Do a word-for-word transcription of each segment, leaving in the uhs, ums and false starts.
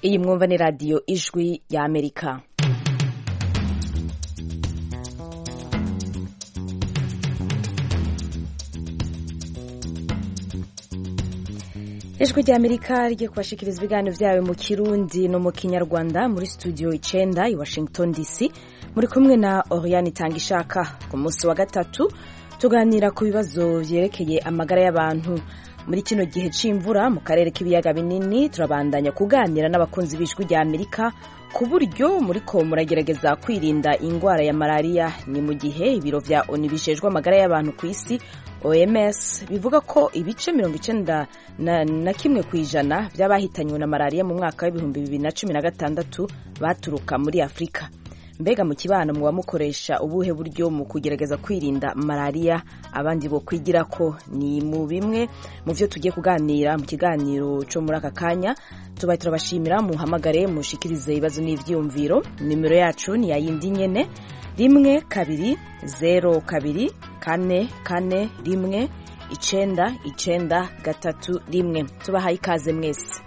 iyi mwumva ni radiyo ijwi ya Amerika. Ijwi rya Amerika rigiye kubashikiriza ibiganiro vyawe mu Kirundi no mu Kinyarwanda muri studio icenda i Washington D C. Muri kumwe na Oriane Tangishaka. Ku munsi wa gatatu tuganira ku bibazo vyerekeye amagara y'abantu. Muri kino gihe c'imvura mu karere k'ibiyaga binini turabandanya kuganira n'abakunzi b'ijwi rya Amerika ku buryo muriko muragerageza kwirinda ingwara ya malaria. Ni mu gihe ibiro vya O N U bijejwe amagara y'abantu ku isi O M S bivuga ko ibice mirongo icenda na, na kimwe kwijana vy'abahitanywe na malaria mu mwaka w'ibihumbi bibiri na cumi na gatandatu baturuka muri Afrika. Mbega mu kibano muba mukoresha ubuhe buryo mu kugerageza kwirinda malaria? Abandi bo kwigira ko ni mu bimwe mu vyo tugiye kuganira mu kiganiro cyo muri aka kanya. Tubaye turabashimira muhamagare mushikirize ibibazo n'ivyumviro. Nimero yacu ni yayindi nyene rimwe kabiri zero kabiri kane kane rimwe icenda icenda gatatu rimwe. Tubahaye ikaze mwese.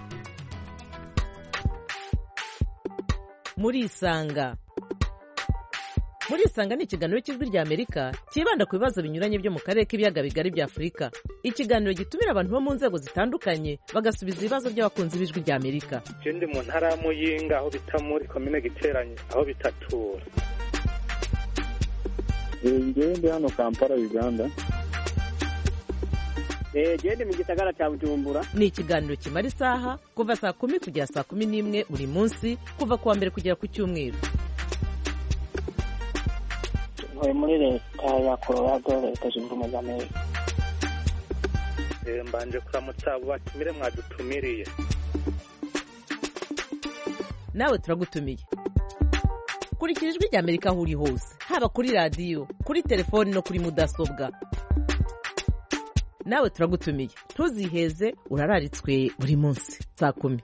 Muri Isanga. Muri Isanga ni ikiganiro cy'ijwi rya Amerika kibanda ku bibazo binyuranye byo mu karere k'ibiyaga bigari bya Afrika. Ikiganiro gitumira abantu bo mu nzego zitandukanye bagasubiza ibibazo by'abakunzi b'ijwi rya Amerika. Je ndi mu ntara ya Muyinga aho bita muri commune Giteranye aho bitatura. Ngewe ndi hano Kampala Uganda. Eh je ndi mu gisagara cya Bujumbura. Ni ikiganiro kimara isaha kuva saa kumi kugera saa kumi n'imwe buri munsi kuva kuwa mbere kugera ku cyumweru. Muri leta ya Colorado leta zunze ubumwe za Amerika. Eh mbanje kuramutsa abo batumire mwadutumiriye. Nawe turagutumiye. Kurikira ijwi rya Amerika aho uri hose, haba kuri radio, kuri telefoni no kuri mudasobwa. Nawe turagutumiye. Ntuziheze urararitswe buri munsi saa kumi.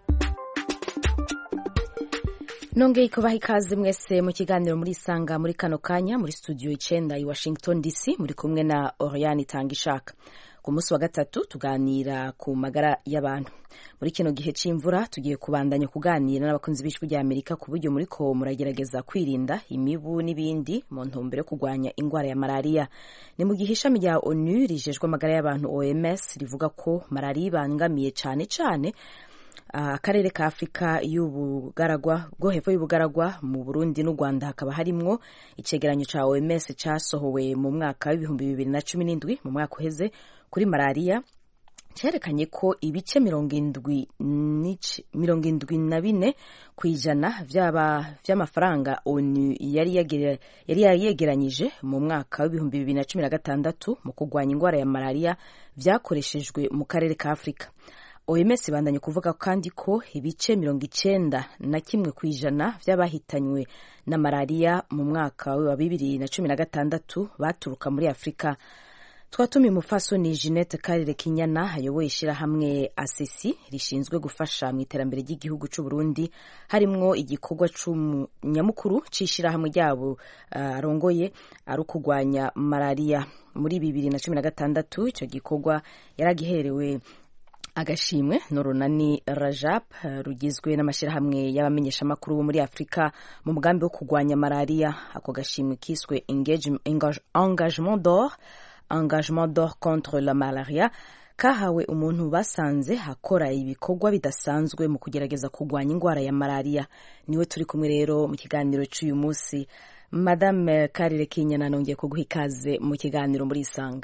Nongeye kubaha ikaze mwese mu kiganiro muri Isanga muri kano kanya muri studio icenda i Washington D C. Muri kumwe na Oriane Tangishaka. Ku munsi wa gatatu tuganira ku magara y'abantu. Muri kino gihe c'imvura tugiye kubandanya kuganira n'abakunzi b'ijwi rya Amerika ku buryo muriko muragerageza kwirinda imibu n'ibindi mu ntumbero yo kurwanya ingwara ya malaria. Ni mu gihe ishami rya O N U rijejwe amagara y'abantu O M S rivuga ko malaria ibangamiye cane cane akarere uh, ka Afrika y'ubugaragwa bwo hepfo y'ubugaragwa mu Burundi n'u Rwanda. Hakaba harimwo icegeranyo ca O M S casohowe mu mwaka w'ibihumbi bibiri na cumi n'indwi mu mwaka uheze kuri malaria, cerekanye ko ibice mirongo indwi mirongo indwi na bine kwijana vy'aba vy'amafaranga O N U yari yagere yari yegeranyije mu mwaka w'ibihumbi bibiri na cumi na gatandatu mu kurwanya ingwara ya malaria vyakoreshejwe mu karere ka Afrika. O M S bandanye kuvuga kandi ko ibice mirongo icenda na kimwe kwijana vy'abahitanywe na malaria mu mwaka wa bibiri na cumi na gatandatu baturuka muri Afrika. Twatumiye umupfasoni Jeanette Karire Kinyana ayoboye ishirahamwe A C C rishinzwe gufasha mu iterambere ry'igihugu c'u Burundi, harimwo igikorwa c'umunyamukuru c'ishirahamwe ryabo arongoye uh, ari ukugwanya malaria. Muri bibiri na cumi na gatandatu ico gikorwa yaragiherewe agashimwe n'urunani Rajab rugizwe n'amashirahamwe y'abamenyesha makuru bo muri Afrika mu mugambi wo kugwanya malaria. Ako gashimwe kiswe Engagement d'or Engagement d'or contre la malaria kahawe umuntu basanze hakora ibikorwa bidasanzwe mu kugerageza kugwanya ingwara ya malaria. Niwe turi kumwe rero mu kiganiro cy'uyu munsi. Madame Karire Kinyana, nongeye kuguha ikaze mu kiganiro muri Isanga.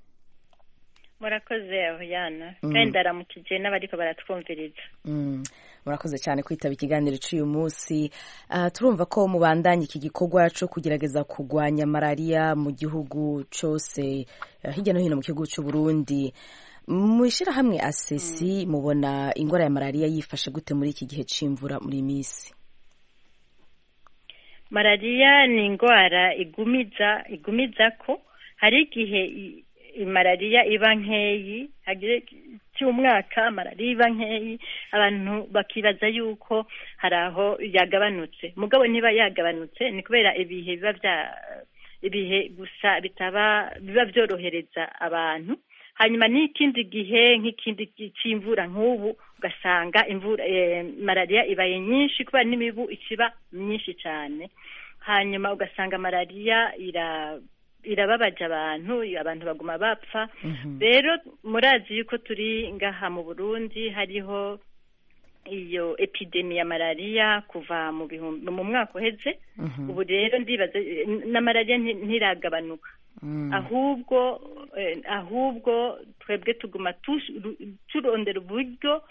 Murakoze Oriana. Mm. Kandi ndaramukije n'abariko baratwumviriza. Mm. Murakoze cyane kwitaba ikiganiro cy'uyu munsi. Uh, turumva ko mubandanye iki gikorwa cyo kugerageza kugwanya malaria mu gihugu cyose, uh, hirya no hino mu gihugu cy'u Burundi. Mwishira hamwe A C C mm. mubona ingwara ya malaria yifashe gute muri iki gihe c'imvura muri misi? Malaria ni ingwara igumiza igumiza ko hari igihe malaria iba nkeyi, hagire cy'umwaka malaria iba nkeyi, abantu bakibaza yuko haraho yagabanutse. Mugabo niba yagabanutse ni kubera ibihe biba bya ibihe gusa bitaba biba byorohereza abantu hanyuma n'ikindi gihe nk'ikindi cy'imvura nk'ubu ugasanga imvura eh, malaria ibaye nyinshi kubera n'imibu ikiba myinshi cyane, hanyuma ugasanga malaria ira irababaje abantu abantu baguma bapfa. Rero murazi yuko turi ngaha mu Burundi hariho iyo epidemi ya malaria kuva mu bihumbi mu mwaka uheze. Ubu rero ndibaza na malaria ntiragabanuka, ahubwo eh, ahubwo twebwe tuguma turondera uburyo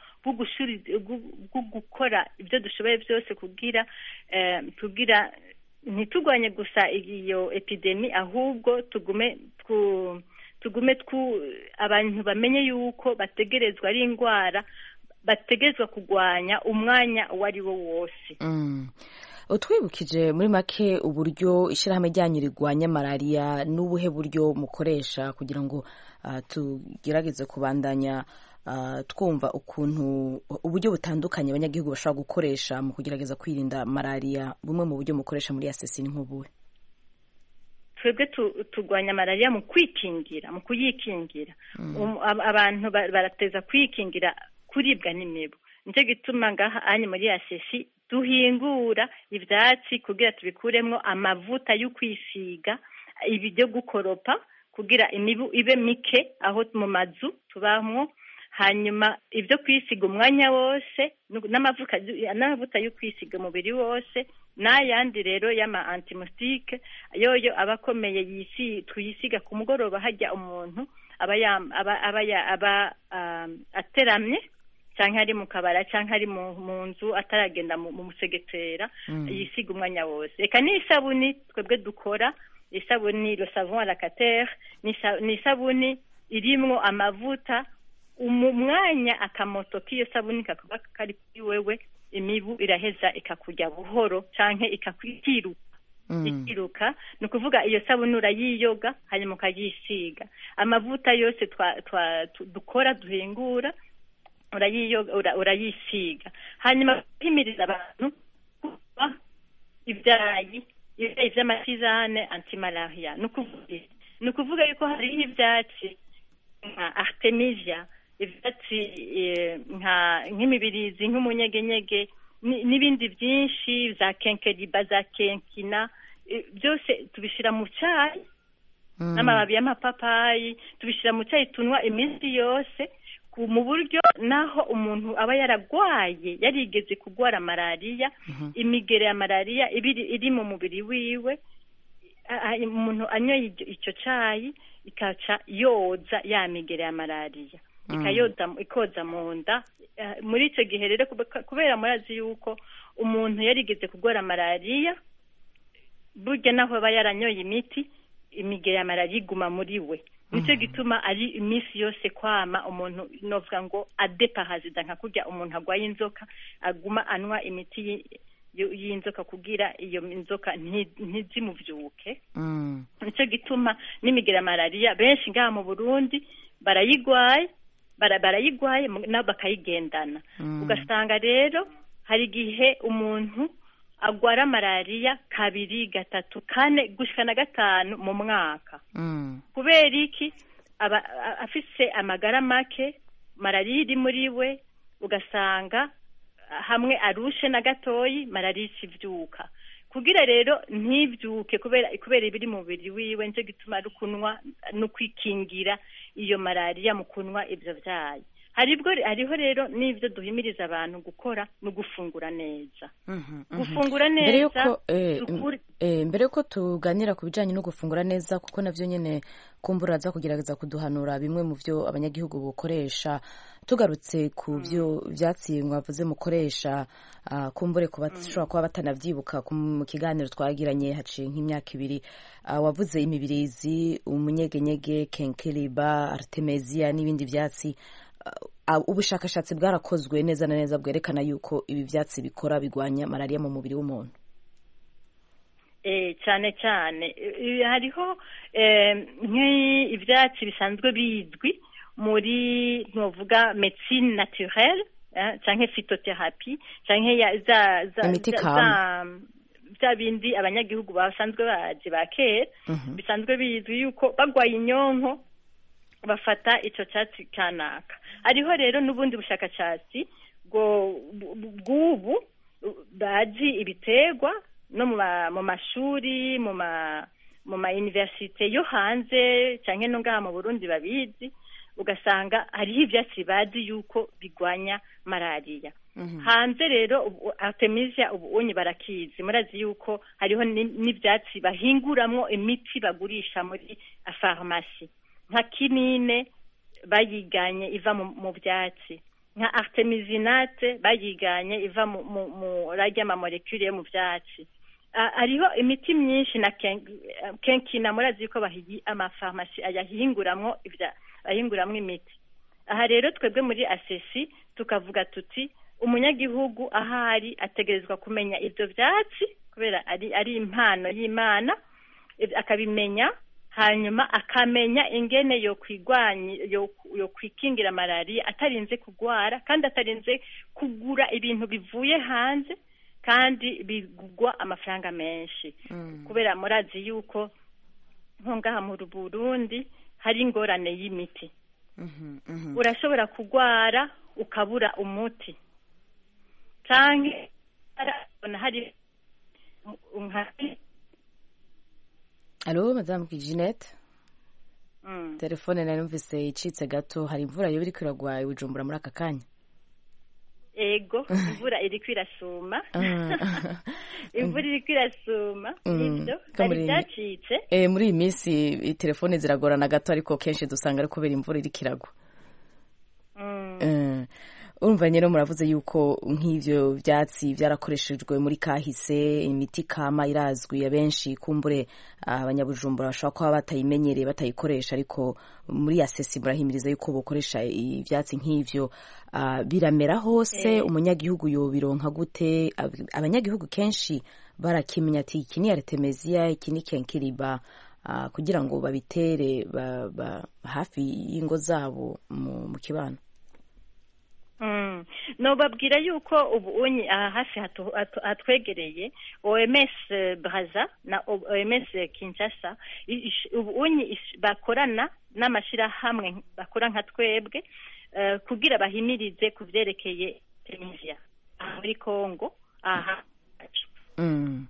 bwo gukora ibyo dushoboye byose kugira eh, tugira ntitugwanye gusa iyo epidemi, ahubwo tugume twu tugume twu abantu bamenye yuko bategerezwa ari indwara bategerezwa kugwanya umwanya uwo ari wo wose. mm. Utwibukije muri make uburyo ishyirahamwe ryanyu rigwanya malaria n'ubuhe buryo mukoresha kugira ngo uh, tugerageze kubandanya uh, twumva ukuntu uburyo butandukanye abanyagihugu bashobora gukoresha mu kugerageza kwirinda malaria, bumwe mu buryo mukoresha muri asesi ni nk'ubuhe? Twebwe tugwanya malaria mu kwikingira mu kuyikingira. mm. um, abantu barateza kwikingira kuribwa n'imibu, nicyo gituma ngaha anye muri asesi duhingura ivyatsi kugira tubikuremwo amavuta yo kwisiga, ibi byo gukoropa kugira imibu ibe mike aho mu mazu tubamwo, hanyuma ibyo kwisiga umwanya wose n'amavuta n'amavuta yo kwisiga umubiri wose, n'ayandi rero y'ama antimustique yoyo abakomeye yisi twisiga ku mugoroba hajya umuntu aba aba aba, aba um, ateramye canke ari mu kabara canke ari mu nzu ataragenda mu musegetera, mm. yisiga umwanya wose. Eka ni isabuni twebwe dukora, isabuni le savon à la cater, ni isabuni irimwo amavuta, umwanya akamoto k'iyo sabuni kakaba kari kuri wewe, imibu iraheza ikakurya buhoro canke ikakwiruka. Mm. ikiruka ni ukuvuga iyo sabuni urayiyoga hanyuma ukayisiga. Amavuta yose twa, twa dukora duhingura urayiyoga ura, urayisiga, hanyuma himiriza abantu kuba ibyayi ibyayi vy'amatizane antimalaria. Nukuvuga nukuvuga yuko hari ivyatsi nka artemisia, ivyatsi e, nka nk'imibirizi nk'umunyegenyege n'ibindi byinshi za kenkeriba za kenkina, e, byose tubishira mu cyayi, mm. n'amababi y'amapapayi tubishira mu cyayi tunwa iminsi yose, mu buryo naho umuntu aba yaragwaye yarigeze kugwara malaria, mm-hmm. imigere ya malaria ibiri iri mu mubiri wiwe, umuntu anyoye icyo cyayi ikaca yoza ya migere ya malaria, mm. ikayoza ikoza mu nda. Muri icyo gihe rero kubera murazi yuko umuntu yarigeze kugwara malaria, burya naho aba yaranyoye imiti imigere ya malaria iguma muri we. Nicyo gituma ari iminsi yose kwama umuntu novuga ngo adepahazida nka kurya umuntu agwaye inzoka aguma anwa imiti y'inzoka kugira iyo inzoka ntizimuvyuke. mm. Nicyo gituma n'imigera malaria benshi ngaha mu Burundi barayigwaye barayigwaye nabo bakayigendana. mm. Ugasanga rero hari igihe umuntu agwara malaria kabiri gatatu kane gushika na gatanu mu mwaka. mm. Kubera iki? Aba afise amagara make, malaria iri muri we, ugasanga hamwe arushe na gatoyi malaria ivyuka. Kugira rero ntivyuke kubera kubera ibiri mu mubiri wiwe, nje gituma ari kunwa no kwikingira iyo malaria mu kunwa ivyo vyayi. Haribwo hariho rero n'ivyo duhimiriza abantu gukora no gufungura neza. mm-hmm, gufungura mm-hmm. neza mbere yuko eh, eh, mbere yuko tuganira ku bijanye no gufungura neza, kuko navyo nyene kumbura za kugerageza kuduhanura bimwe mu vyo abanyagihugu bukoresha, tugarutse ku vyo vyatsi mwavuze mukoresha, uh, kumbure ku bashobora kuba batanavyibuka mu kiganiro twagiranye haciye nk'imyaka ibiri, uh, wavuze imibirizi, umunyegenyege, kenkeriba, artemisia n'ibindi vyatsi. Uh, ubushakashatsi bwarakozwe neza na neza bwerekana yuko ibi vyatsi bikora bigwanya malaria mu mubiri w'umuntu. Eh cyane cyane hariho eh nk'ivyatsi bisanzwe bizwi muri ntuvuga médecine naturelle, eh, canke phytothérapie canke ya za za za bya bindi abanyagihugu basanzwe baje bakera. mm-hmm. bisanzwe bizwi yuko bagwaye inyonko bafata icyo cyatsi kanaka. Hariho rero n'ubundi bushakashatsi bw'ubu bazi ibiterwa no mu mashuri mu ma mu ma universite yo hanze cyangwa no ngaha mu Burundi babizi, ugasanga hariho ibyatsi bazi yuko bigwanya malariya. Hanze rero Artemisia ubu unyi barakizi, murazi yuko hariho n'ibyatsi bahinguramwo imiti bagurisha muri farumasi, nka kinine bayiganye iva mu byatsi, nka artemisinate bayiganye iva mu rajya ama molecule yo mu byatsi. Hariho imiti myinshi na kenkina, murazi yuko bahiye amafarumasi ayahinguramwo ibya ahinguramwo imiti. Aha rero twebwe muri asesi tukavuga tuti umunyagihugu ahari ategerezwa kumenya ibyo byatsi kubera ari ari impano y'Imana, akabimenya hanyuma akamenya ingene yo kwigwanya yo, yo kwikingira malaria atarinze kugwara kandi atarinze kugura ibintu bivuye hanze kandi bigugwa amafaranga menshi. mm. Kubera murazi yuko nko ngaha mu Burundi hari ingorane y'imiti. mm-hmm, mm-hmm. Urashobora kugwara ukabura umuti canke hari Allo Madame Ginette. mm. Telefone nari numvise icitse gato, hari imvura yo biriko iragwa Bujumbura muri aka kanya. Ego imvura iri kwirasuma. Imvura iri kwirasuma ibyo ari byacitse. Eh muri iyi minsi telefone ziragorana gato, ariko kenshi dusanga ari kubera imvura iri kiragwa. mm. eh Urumva nyero muravuze yuko nk'ivyo byatsi byarakoreshejwe muri kahise, imiti kama irazwi ya benshi, kumbure abanyabujumbura bashobora kuba batayimenyereye batayikoresha, ariko muri asesi burahimiriza yuko bokoresha ivyatsi nk'ivyo. Uh, biramera hose. eh. Umunyagihugu yobironka gute? Abanyagihugu kenshi barakimenya ati iki ni Artemisia, iki ni kenkiriba, uh, kugira ngo babitere ba, ba, hafi y'ingo zabo mu, mu kibano. Mm. No babwira yuko ubu unyi aha hafi hatwegereye O M S Brazza na O M S Kinshasa, ubu unyi bakorana n'amashira hamwe bakora nka twebwe uh, kugira bahimirize kuvyerekeye Artemisia muri Kongo. aha mm.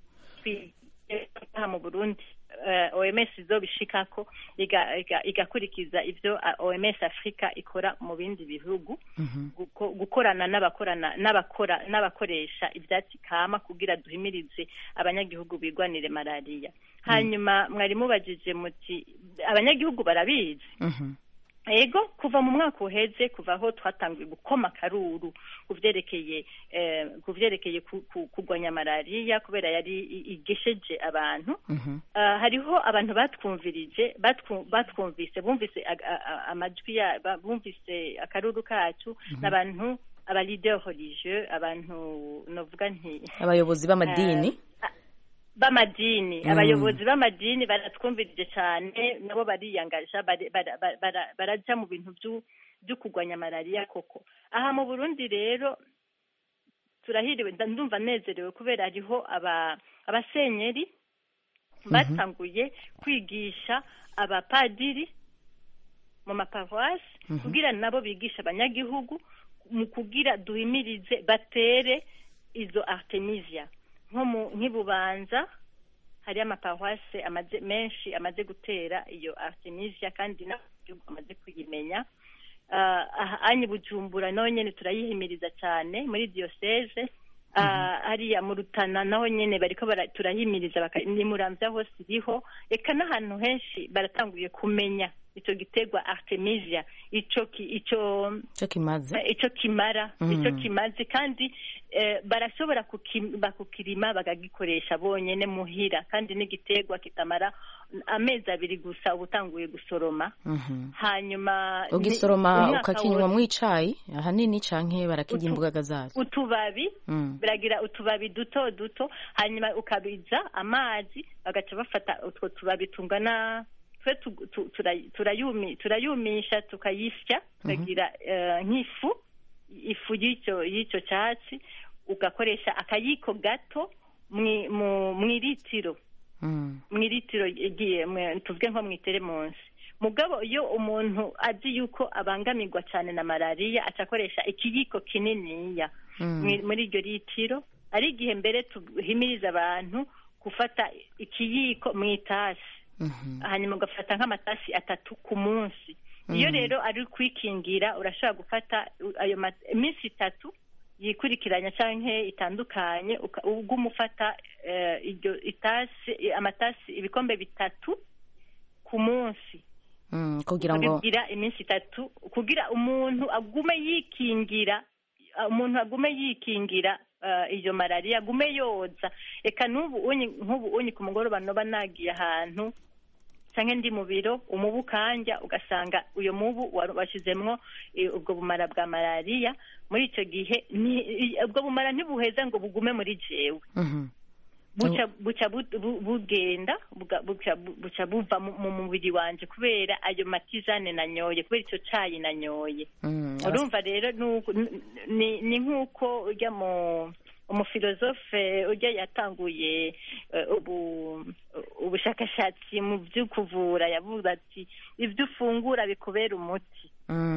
mu Burundi uh, O M S izobishikako igakurikiza ivyo O M S Afrika ikora mu bindi bihugu. mm-hmm. Guko, gukorana n'abakorana n'abakora n'abakoresha ivyatsi kama kugira duhimirize abanyagihugu bigwanire malaria. mm. Hanyuma mwari mubajije muti abanyagihugu barabizi. mm-hmm. Ego kuva mu mwaka uheze, kuva aho twatangiye gukoma karuru kuvyerekeye eh, kuvyerekeye kugwanya malaria kubera yari igesheje abantu. mm-hmm. uh, hariho abantu batwumvirije batwumvise bumvise amajwi ya bumvise akaruru kacu. mm-hmm. N'abantu aba leader religieux, abantu novuga nti abayobozi b'amadini uh, b'amadini mm. Abayobozi b'amadini baratwumvirije cyane, nabo bariyangaje baraja mu bintu byo kugwanya malaria koko. Aha mu Burundi rero turahiriwe, ndumva nezerewe kubera hariho aba abasenyeri batanguye kwigisha abapadiri mu maparuwasi. mm-hmm. Kugira nabo bigisha abanyagihugu mu kugira duhimirize batere izo Artemisia. Nko nk'ibubanza hari amaparuwase amaze menshi amaze gutera iyo Artemisia kandi n'abantu amaze kuyimenya. uh, anyi Bujumbura naho nyene turayihimiriza cyane muri diocese. uh, mm-hmm. Hariya mu Rutana naho nyene bariko turahimiriza, ni Muramvya hose iriho, eka n'ahantu henshi baratanguye kumenya ico giterwa Artemisia, ico ki, ico ico kimaze ico kimara mm. ico kimaze kandi eh, barashobora kukirima bakagikoresha bonyene muhira, kandi n'igiterwa kitamara amezi abiri gusa ubutanguye gusoroma. mm-hmm. Hanyuma ugisoroma ukakinywa mwicayi ahanini canke barakijya imbugaga zazo, utubabi mm. biragira utubabi duto duto, hanyuma ukabiza amazi bagaca bafata utwo tubabi tungana twe turayumisha tukayisya tukagira nk'ifu ifu y'icyo y'icyo cyatsi, ugakoresha akayiko gato mu litiro mu litiro igiye tuvuge nko mu iteremonsi, mugabo iyo umuntu azi yuko abangamirwa cyane na malariya aca akoresha ikiyiko kininiya muri iryo litiro. ari igihe mbere tuhimiriza abantu gufata ikiyiko mu itasi hanyuma ugafata nk'amatasi atatu ku munsi. Iyo rero ari kwikingira urashobora gufata ayo iminsi itatu yikurikiranya canke itandukanye uguma ufata iryo itasi amatasi ibikombe bitatu ku munsi kugira ngo kugira iminsi itatu kugira umuntu agume yikingira umuntu agume yikingira iyo malaria agume yoza. Eka n'ubu unyi nk'ubu unyi ku mugoroba noba nagiye ahantu canke ndi mu biro umubu kanja ugasanga uyo mubu washizemwo ubwo bumara bwa malaria, muri ico gihe ubwo bumara ntibuheza ngo bugume muri jewe buca buca bugenda buca buva mu mubiri wanje kubera ayo matizane nanyoye kubera ico cayi nanyoye. Urumva rero ni nk'uko urya mu umufilozofe ujya yatanguye ubu ubushakashatsi mu byo kuvura yavuga ati ibyo ufungura bikubera umuti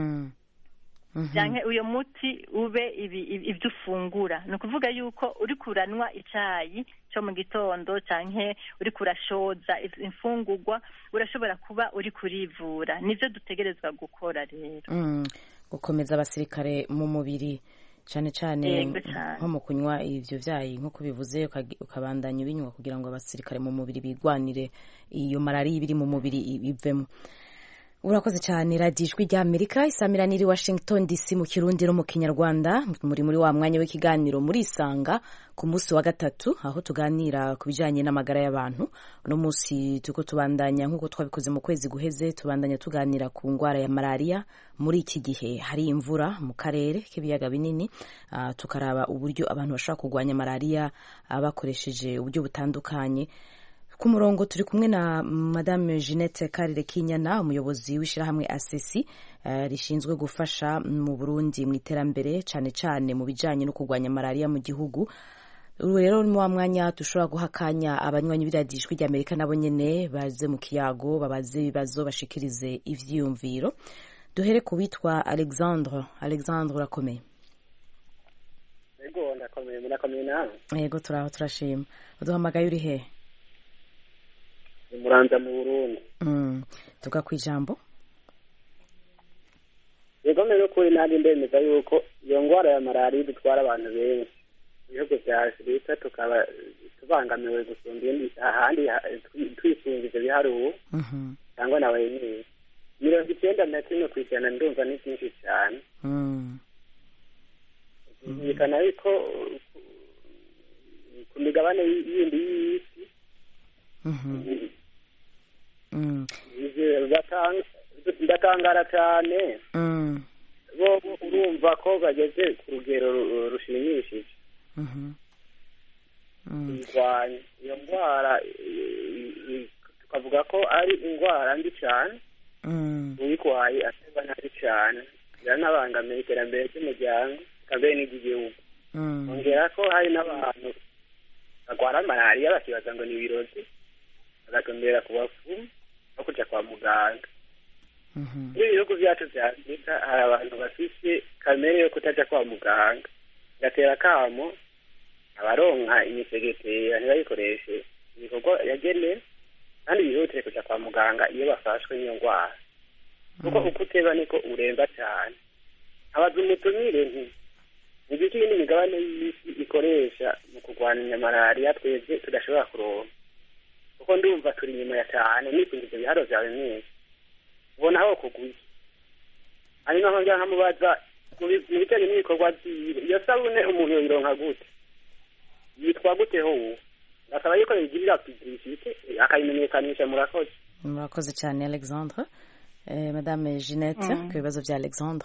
cyangwa uyo muti ube ibyo ufungura. Ni ukuvuga yuko uri kuranwa icyayi cyo mu gitondo cyangwa uri kurashoza imfungurwa urashobora kuba uri kurivura. Nibyo dutegerezwa gukora rero, gukomeza abasirikare mu mubiri cyane cyane nko mu kunywa ivyo vyayi nko bivuze ukabandanya binywa kugira ngo abasirikare mu mubiri bigwanire iyo malaria ibiri mu mubiri ivemo. Urakoze cyane. Radio Ijwi rya Amerika isamiraniye Washington D C mu Kirundi no mu Kinyarwanda, muri muri wa mwanya w'ikiganiro muri Isanga ku munsi wa gatatu aho tuganira ku bijanye n'amagara y'abantu. No munsi tuko tubandanya nkuko twabikoze mu kwezi guheze, tubandanya tuganira ku ngwara ya malaria. Muri iki gihe hari imvura mu karere k'ibiyaga binini, uh, tukaraba uburyo abantu bashaka kugwanya malaria bakoresheje uburyo butandukanye. Ku murongo turi kumwe na Madame Jeanette Karire Kinyana, umuyobozi w'ishirahamwe Asesi uh, rishinzwe gufasha mu Burundi mu iterambere cyane cyane mu bijanye no kugwanya malaria mu gihugu. Rero mu mwanya dushobora guhakanya abanywanyi b'iradijwi rya Amerika nabo nyene baze mu kiyago babaze ibibazo bashikirize ivyiyumviro. Duhere ku witwa Alexandre. Alexandre urakomeye? Yego ndakomeye. Murakomeye nawe? Yego turaho turashima. Uduhamagaye uri he? Muranza mu Burundi. Mm. Tuga kwijambo. Yego mero kuri nandi ndemeza yuko iyo ngwara ya malaria dutwara abantu benshi. Ibihugu vya Afrika tukaba tubangamiwe gusumba indi ahandi twisungije biharuwo. Mhm. Cyangwa nawe nyine. Mirongo icyenda na kimwe kw'ijana ndumva ni byinshi cyane. Mm. Bikana yuko ku migabane yindi y'isi ndatangara cyane bo urumva ko bageze ku rugero rushimishije kurwanya iyo ndwara. Tukavuga ko ari indwara mbi cyane, uyirwaye atemba nabi cyane, biranabangamiye iterambere ry'umuryango kabere n'igihugu. Ongera ko hari n'abantu bagwara malaria bakibaza ngo ni ibirozi bagatumbera ku bafumu no kuja kwa muganga. Muri ibihugu vyacu vya Afrika hari abantu bafise kamere yo kutaja kwa muganga, gatera kamo abaronka imisegetera ntibayikoreshe ibikorwa yagenewe kandi bihutire kuja kwa muganga iyo bafashwe n'iyo ndwara, kuko uko uteba niko uremba cyane. Abaza umutumire nti nigiki indi migabane y'isi ikoresha mu kurwanya malaria twebwe tudashobora kuronka, kuko ndumva turi inyuma ya cyane n'ipingizo biharo vyawe mwese ubona aho kuguye. Ari naho njya nkamubaza mu bijanye n'ibikorwa vyiwe, iyo sabune umuntu yoyironka gute, yitwa gute ho uwo akaba yuko yigirira publicité akayimenyekanisha. Murakoze. Murakoze cyane Alexandre. Eh, Madame Jeanette ku bibazo vya Alexandre.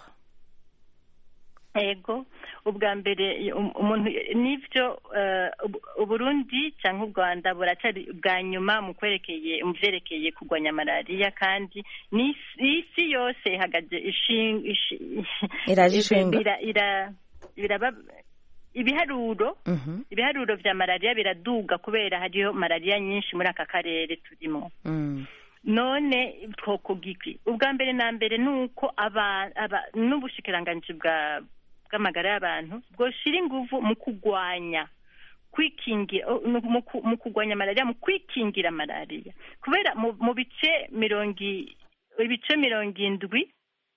Ego ubwa mbere umuntu nivyo Uburundi cyangwa u Rwanda buracari bwa nyuma mu kwerekeye mu vyerekeye kugwanya malaria, kandi n'isi yose ihagaze irajishinga ira biraba ibiharuro ibiharuro vya malaria biraduga kubera hariyo malaria nyinshi muri aka karere turimo. none twokugiki ubwa mbere na mbere nuko aba n'ubushikiranganji bwa bw'amagara y'abantu bwoshira inguvu mu kugwanya kwikingira mu kugwanya malaria mu kwikingira malaria kubera mu bice mirongo ibice mirongo indwi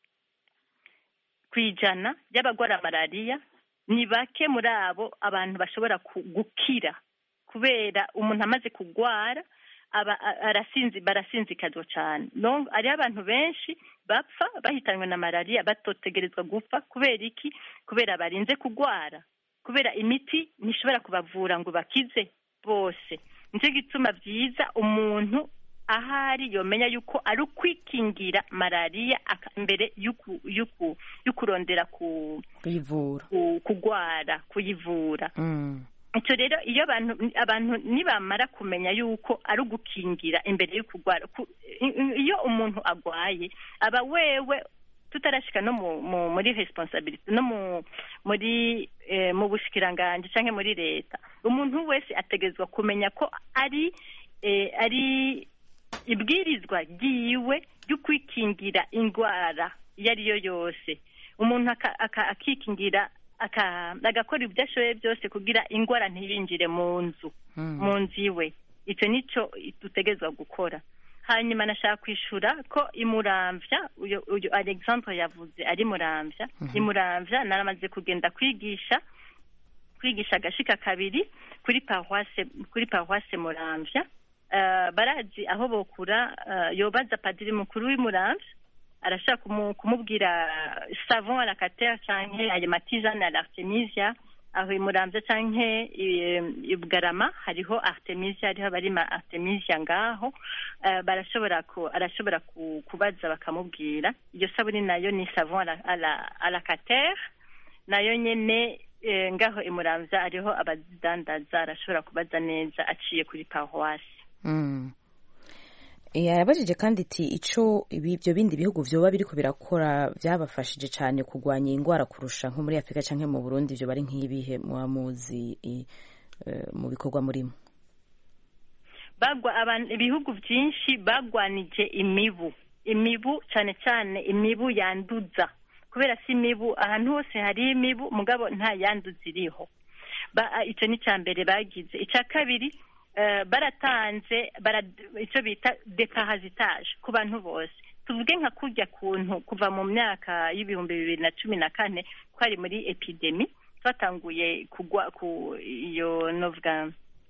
kwijana y'abagwara malaria ni bake muri abo abantu bashobora gukira kubera umuntu amaze kugwara aba arasinzi barasinzikazwa cyane no ari abantu benshi bapfa bahitanywe na malaria batotegerezwa gupfa kubera iki kubera barinze kugwara kubera imiti nishobora kubavura ngo bakize bose nicyo gituma byiza umuntu ahari yomenya yuko ari ukwikingira malaria mbere yuku yuku yukurondera ku kuyivura kugwara kuyivura mm. icyo rero iyo abantu abantu nibamara kumenya yuko ari ugukingira imbere y'ukugwara iyo umuntu agwaye aba wewe tutarashika no muri responsibility no muri mu bushikiranganje canke muri leta umuntu wese ategezwa kumenya ko ari ari ibwirizwa giwe y'ukwikingira ingwara yari yo yose umuntu akikingira agakora ibyo ashoboye byose kugira ingwara ntibinjire mu nzu mu nzu iwe icyo nicyo dutegezwa gukora hanyuma nashaka kwishura ko imuramvya uyu Alexandre yavuze ari muramvya imuramvya naramaze kugenda kwigisha kwigisha agashika kabiri kuri paroisse kuri paroisse muramvya barazi aho bokura yobaza padiri mukuru w'imuramvya arashaka kumubwira savon à la cater canke ayo matizane à l'artemisia aho imuramvya canke ibgarama hariho artemisia hariho bari ma artemisia ngaho barashobora ko arashobora kubaza bakamubwira iyo sabuni nayo ni savon à la à la cater nayo nyene ngaho imuramvya ariho abadandaza arashobora kubaza neza aciye kuri paroisse. mm. Yarabajije kandi iti ico ibyo bindi bihugu vyoba biriko birakora byabafashije cyane kugwanya ingwara kurusha nko muri Afrika canke mu Burundi byo bari nk'ibihe muamuzi mu bikorwa murimo bagwa abantu ibihugu byinshi bagwanije imibu imibu cyane cyane imibu yanduza kubera si imibu ahantu hose hari imibu mugabo nta yanduza iriho ba icyo ni cyambere bagize icya kabiri Uh, baratanze bara icyo bita deparasitage ku bantu bose tuvuge nka kurya kuntu kuva mu myaka y'ibihumbi bibiri na cumi na kane twari muri epidemi twatanguye kugwa ku iyo novuga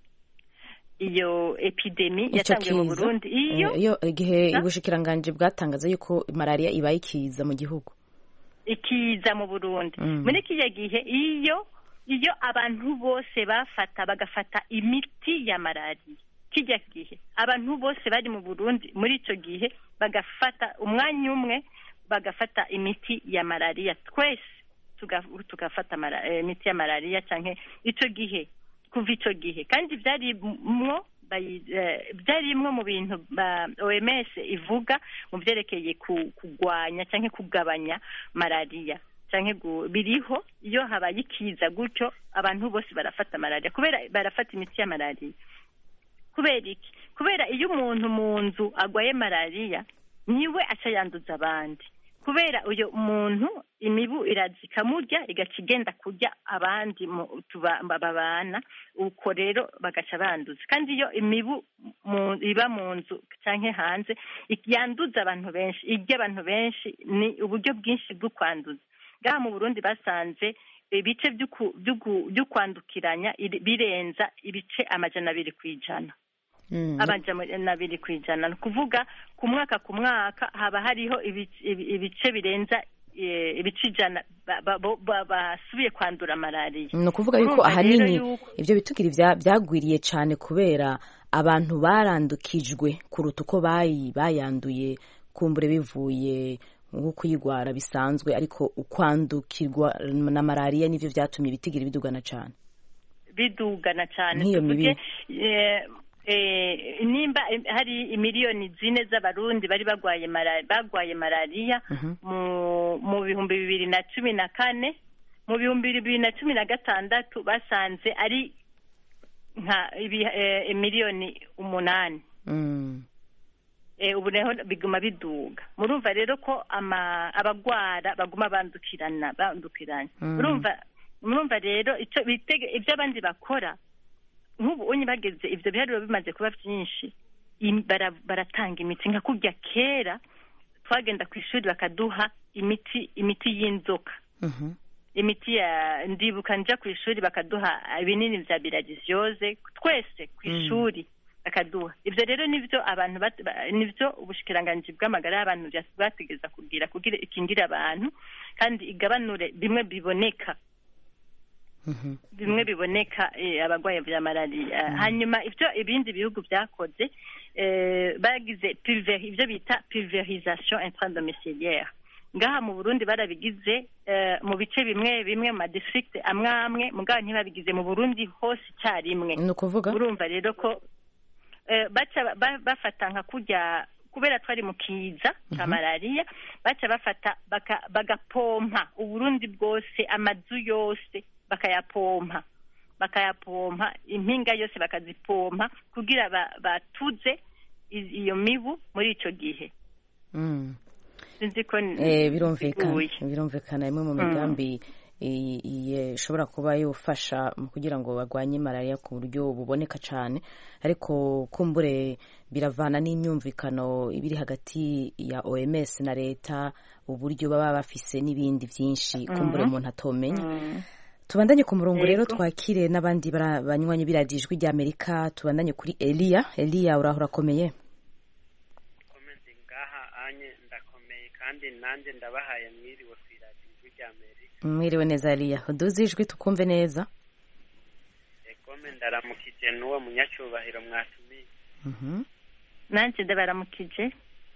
iyo epidemi yatangiye mu Burundi iyo iyo igihe ubushikiranganje bwatangaza yuko malaria ibaye ikiza mu gihugu ikiza mu Burundi mm. muri kiye gihe iyo iyo abantu bose bafata bagafata imiti ya malaria kijya gihe abantu bose bari mu Burundi muri ico gihe bagafata umwanya umwe bagafata imiti ya malaria twese tugafata imiti ya malaria canke ico gihe kuva ico gihe kandi byari mwo byari imwe mu bintu O M S ivuga mu byerekeye kugwanya canke kugabanya malaria canke biriho iyo habaye ikiza gutyo abantu bose barafata malaria kubera barafata imiti ya malaria kubera iki kubera iyo umuntu mu nzu agwaye malaria niwe aca yanduza abandi kubera uyo muntu imibu irazikamurya igacigenda kurya abandi babana uko rero bagaca banduza kandi iyo imibu iba mu nzu canke hanze yanduza abantu benshi irya abantu benshi ni uburyo bwinshi bwo kwanduza ngaha mu Burundi basanze ibice byo kwandukiranya birenza ibice amajana abiri kwijana amajana abiri kwijana ni kuvuga ku mwaka ku mwaka haba hariho ibice birenza ibice ijana basubiye kwandura malaria ni ukuvuga yuko ahanini ibyo bitugira byagwiriye cyane kubera abantu barandukijwe kuruta uko bayanduye kumbure bivuye nko kuyigwara bisanzwe ariko ukwandukirwa na malaria nivyo vyatumye ibitigira bidugana cyane bidugana cyane tuvuge eh nimba hari imiliyoni zine z'abarundi bari bagwaye malaria bagwaye malaria mu mu bihumbi bibiri na cumi na kane mu bihumbi bibiri na cumi na gatandatu basanze ari nka miliyoni umunani mm. ubu rero biguma biduga. Murumva rero ko abagwara baguma bandukirana bandukirana murumva murumva rero icyo bitege ibyo abandi bakora nk'ubu unyi bageze ivyo biharuro bimaze kuba byinshi baratanga imiti nka kurya kera twagenda ku ishuri bakaduha imiti imiti y'inzoka imiti ya ndibuka nja ku ishuri bakaduha ibinini vya biradisiyoze twese ku ishuri bakaduha ivyo rero nivyo abantu nivyo ubushikiranganje bw'amagara y'abantu byategeza kugira kugira ikingira abantu kandi igabanure bimwe biboneka bimwe biboneka abagwaye vya malaria hanyuma ivyo ibindi bihugu byakoze bagize pulver ivyo bita pulverisation intradomiciliaire ngaha mu Burundi barabigize mu bice bimwe bimwe mu district amwe amwe mugabo ntibabigize mu Burundi hose cyarimwe nukuvuga urumva rero ko baca bafata nka kurya kubera twari mu kiza cya malaria baca bafata bagapompa Uburundi bwose amazu yose bakayapompa bakayapompa impinga yose bakazipompa kugira batuze iyo mibu muri ico gihe eh birumvikana birumvikana imwe mu migambi ishobora kuba yofasha mu kugira ngo bagwanye malaria ku buryo buboneka cyane ariko kumbure biravana n'imyumvikano ibiri hagati ya O M S na leta uburyo baba bafise n'ibindi byinshi kumbure umuntu atomenya tubandanye ku murongo rero twakire n'abandi banywanyi biradijwe rya Amerika tubandanye kuri Elia Elia urahura komeye komende ngaha anye ndakomeye kandi nanje ndabahaye mwiriwe kwiradijwe rya Amerika mwiriwe neza Elia uduze ijwi tukumve neza ekome ndaramukije nuwo munyacyubahiro mwatumiye mhm nanje ndabaramukije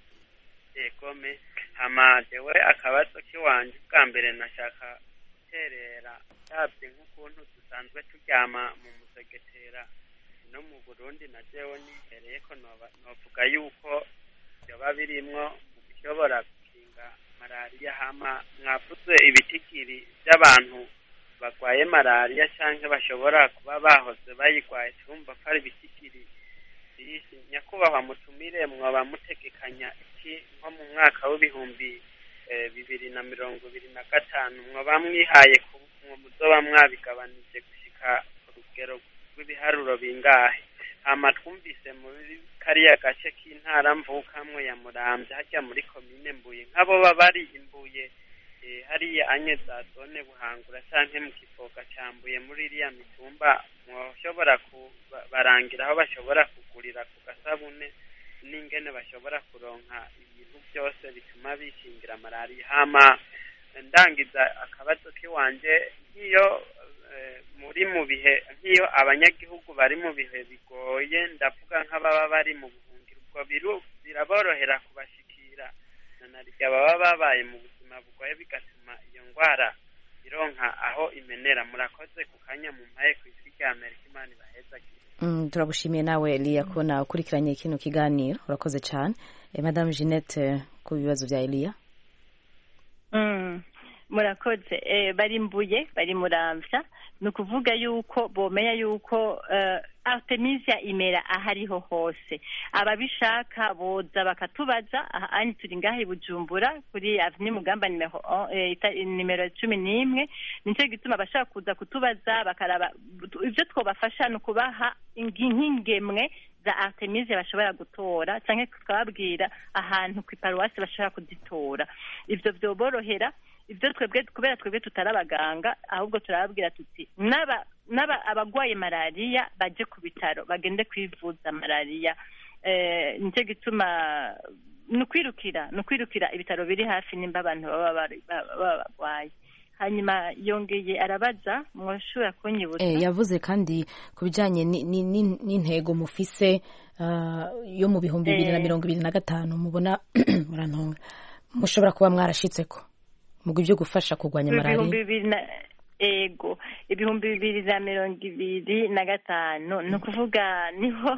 ekome hamaje we akabazo kiwanje bwa mbere nashaka terera tabye nk'ukuntu dusanzwe turyama mu musegetera no mu Burundi na jewe nihereye ko novuga yuko byoba birimwo bishobora gukinga malaria hama mwavuze ibitikiri by'abantu bagwaye malaria canke bashobora kuba bahoze bayigwaye turumva ko ari ibitikiri byinshi nyakubahwa mutumire mwoba mutegekanya iki nko mu mwaka w'ibihumbi bibiri na mirongo ibiri na gatanu mwoba mwihaye mwo muzoba mwabigabanije gushika ku rugero rw'ibiharuro bingahe hama twumvise muri kariya gace k'intara mvukamwe ya Muramvya hajya muri komine Mbuye nk'abo bari imbuye hariya anye za zone Buhangura canke mu Kivoga cambuye muri iriya mitumba mwoshobora barangira aho bashobora kugurira ku gasabune n'ingene bashobora kuronka ibintu byose bituma bishingira malaria hama ndangiza akabazo kiwanje nk'iyo muri mu bihe nk'iyo abanyagihugu bari mu bihe bigoye ndavuga nk'ababa bari mu buhungiro ubwo biru biraborohera kubashikira nanarya baba babaye mu buzima bugoye bigatuma iyo ngwara ironka aho imenera murakoze ku kanya mu mpaye ku isi rya Amerika Imana ibaheza Mm, turagushimiye nawe Elia ko na ukurikiranye kino kiganiro urakoze cyane e, Madame Jeanette ku bibazo bya Elia mm, murakoze e, bari mbuye bari Muramvya no kuvuga yuko bomenya yuko uh, Artemisia imera ahariho hose ababishaka boza bakatubaza ahani turi ngahi Bujumbura kuri Avenue Mugamba nimero eh, nimero cumi n'imwe nico gituma bashaka kuza kutubaza bakaraba ivyo twobafasha no kubaha ingingemwe za Artemisia bashobora gutora canke twababwira ahantu ku paruwasi bashobora kuzitora ivyo vyoborohera ivyo twebwe kubera twebwe tutarabaganga ahubwo turababwira tuti naba naba abagwaye malaria baje ku bitaro bagende kwivuza malaria eh nico gituma nukwirukira nukwirukira ibitaro biri hafi nimba abantu baba bagwaye hanyuma yongeye arabaza mwoshura kunyibutsa eh yavuze kandi kubijanye n'intego mufise uh, yo mu bihumbi bibiri na mirongo ibiri na gatanu mubona murantonga mushobora kuba mwarashitseko mugo ivyo gufasha kugwanya malaria ego ibihumbi bibiri na mirongo ibiri na gatanu ni ukuvuga niho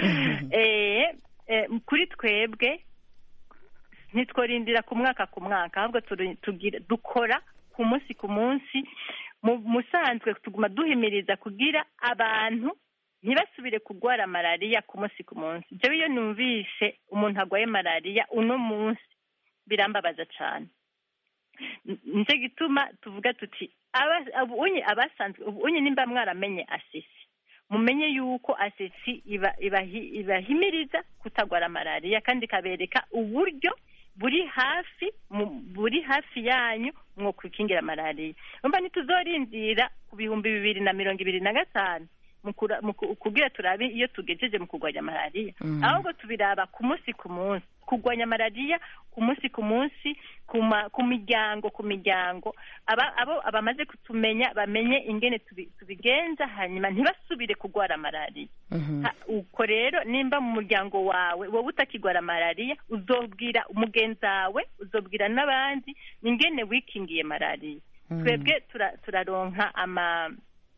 eh kuri twebwe ntitworindira ku mwaka ku mwaka ahubwo tugira dukora ku munsi ku munsi musanzwe tuguma duhimiriza kugira abantu ntibasubire kurwara malariya ku munsi ku munsi. Ibyo iyo numvise umuntu arwaye malariya uno munsi birambabaza cyane. Nicyo gituma tuvuga tuti ubunye abasanzwe ubunye nimba mwaramenye asesi, mumenye yuko asesi iba ibahimiriza kutagwara malariya kandi kabereka uburyo buri hafi buri hafi yanyu mwo kwikingira malariya. Umva ntituzorindira ku bihumbi bibiri na mirongo ibiri na gatanu kugira turabe iyo tugejeje mu kurwanya malariya, ahubwo tubiraba ku munsi ku munsi, kurwanya malariya ku munsi ku munsi, ku miryango ku miryango, abo abamaze kutumenya bamenye ingene tubigenza, hanyuma ntibasubire kurwara malariya. Uko rero nimba mu muryango wawe wowe utakigwara malariya, uzobwira umugenzi wawe, uzobwira n'abandi ingene wikingiye malariya. Twebwe turaronka ama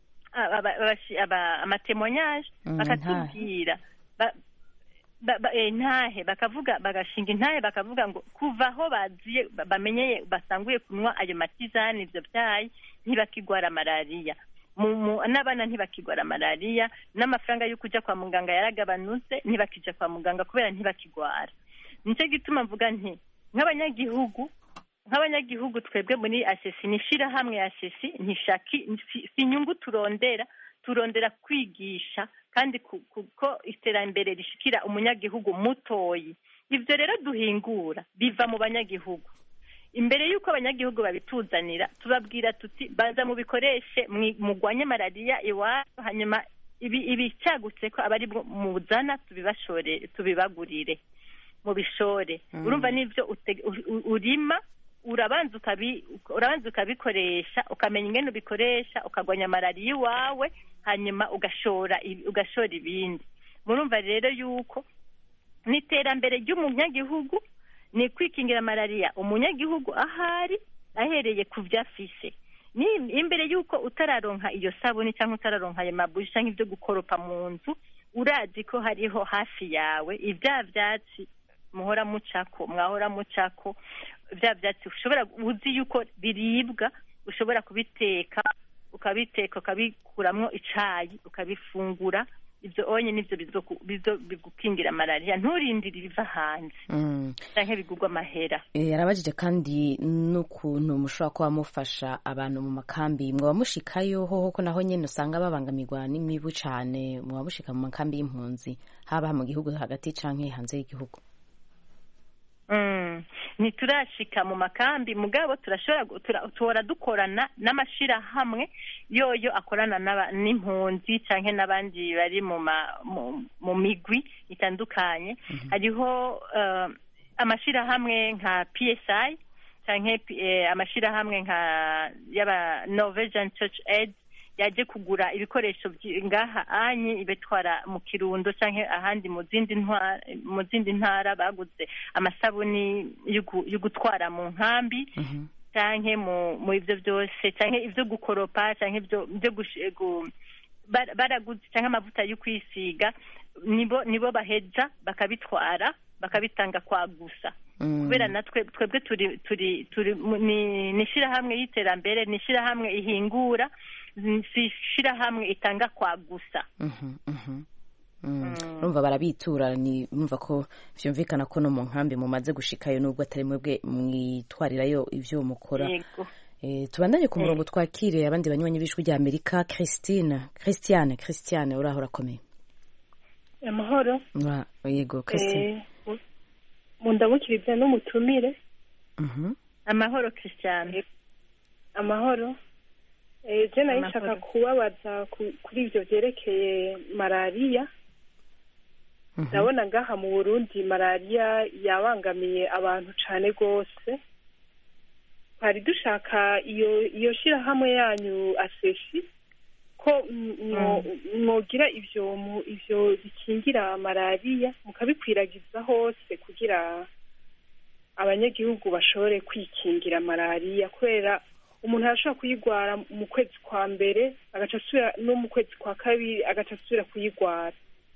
amatemonyage bakatubwira intahe bakavuga bagashinga intahe bakavuga ngo kuva aho baziye bamenyeye basanguye kunywa ayo matizani ibyo byayi ntibakigwara malariya, n'abana ntibakigwara malariya, n'amafaranga yo kujya kwa muganga yaragabanutse ntibakijya kwa muganga kubera ntibakigwara. Nicyo gituma mvuga nti nk'abanyagihugu nk'abanyagihugu twebwe muri asesi nishira hamwe asesi ntishaki si inyungu turondera turondera kwigisha kandi kuko iterambere rishikira umunyagihugu mutoyi. Ivyo rero duhingura biva mu banyagihugu. Imbere yuko abanyagihugu babituzanira tubabwira tuti baza mu bikoreshe mugwanye malariya iwacu, hanyuma ibi ibicagutse ko abari muzana tubibashore tubibagurire mu bishore. Urumva nivyo urima urabanza ukabi urabanza ukabikoresha ukamenya ingene ubikoresha ukagwanya malariya iwawe, hanyuma ugashora ugashora ibindi. Murumva rero yuko n'iterambere ry'umunyagihugu ni kwikingira malariya umunyagihugu ahari ahereye ku vyafise. Ni imbere yuko utararonka iyo sabuni cyangwa utararonka ayo mabuji cyangwa ibyo gukoropa mu nzu, urazi ko hariho hafi yawe ibya vyatsi muhora mucako mwahora mucako bya byatsi ushobora uzi yuko biribwa, ushobora kubiteka ukabiteka ukabikuramwo icayi ukabifungura. Ibyo onye nivyo bizo bigukingira malariya, nturindire biva hanze canke bigurwa amahera. Yarabajije kandi n'ukuntu mushobora kuba mufasha abantu mu makambi, mwaba mushikayo hoho ko naho nyene usanga babangamirwa n'imibu cane, mwaba mushika mu makambi y'impunzi haba mu gihugu hagati canke hanze y'igihugu? Mm. Niturashika mu makambi mugabo turashobora tuhora dukorana n'amashira hamwe yoyo akorana n'impunzi canke n'abandi bari mu mu migwi itandukanye. Mm -hmm. Hariho uh, amashira hamwe nka P S I canke uh, amashira hamwe nka yaba Norwegian Church Aid yaje kugura ibikoresho ngaha anyi ibetwara mu Kirundo canke ahandi mu zindi ntwara mu zindi ntara baguze amasabuni yo gutwara mu nkambi. Mm -hmm. Canke mu mu ivyo byose canke ivyo gukoropa canke ivyo byo gushego baraguze canke amavuta yo kwisiga, nibo nibo baheza bakabitwara bakabitanga kwa gusa. Mm. Kubera natwe twebwe turi turi turi ni nishira hamwe y'iterambere, nishira hamwe ihingura, nishira hamwe itanga kwa gusa. Mhm mhm mm. Urumva barabitura, ni umva ko vyumvikana ko no mu nkambi mumaze gushikayo nubwo atari mwebwe mwitwarirayo ivyo mukora. Yego. Eh tubandanye ku murongo twakire abandi banywanyi b'ishwi rya Amerika. Christine Christiane Christiane uraho urakomeye? Amahoro. Wa yego Christine. Eh mundabukiriza n'umutumire. Mhm. Amahoro Christiane. Amahoro. Eh je nashaka kubabaza kuri ivyo vyerekeye malariya. Ndabona ngaha mu Burundi malariya yabangamiye abantu cane gose. Hari dushaka iyo iyo shira hamwe yanyu asesi ko mwogira ivyo ivyo bikingira malariya mukabikwiragiza hose kugira abanyagihugu bashobore kwikingira malariya, kubera umuntu arashobora kuyigwara mu kwezi kwa mbere agaca asubira no mu kwezi kwa kabiri agaca asubira kuyigwara.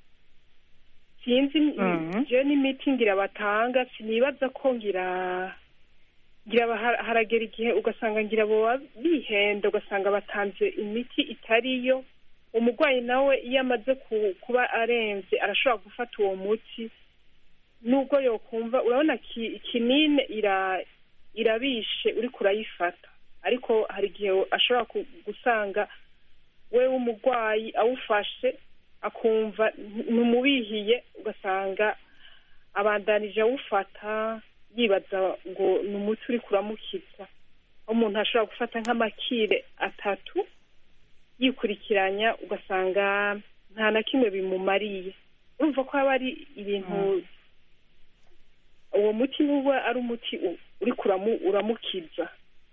Sinzi je n'imiti ngira batanga, sinibaza ko ngira ngira haragera igihe ugasanga ngira bo bihenda ugasanga batanze imiti itariyo umurwayi nawe iyo amaze kuba arembye arashobora gufata uwo muti nubwo yokumva urabona kinini irabishe uri kurayifata ariko hari igihe ashobora gusanga we w'umurwayi awufashe akumva ntumubihiye ugasanga abandanije awufata yibaza ngo ni umuti uri kuramukiza umuntu ashobora gufata nk'amakire atatu yikurikiranya ugasanga nta na kimwe bimumariye urumva ko haba ari ibintu uwo muti n'uba ari umuti uri uramukiza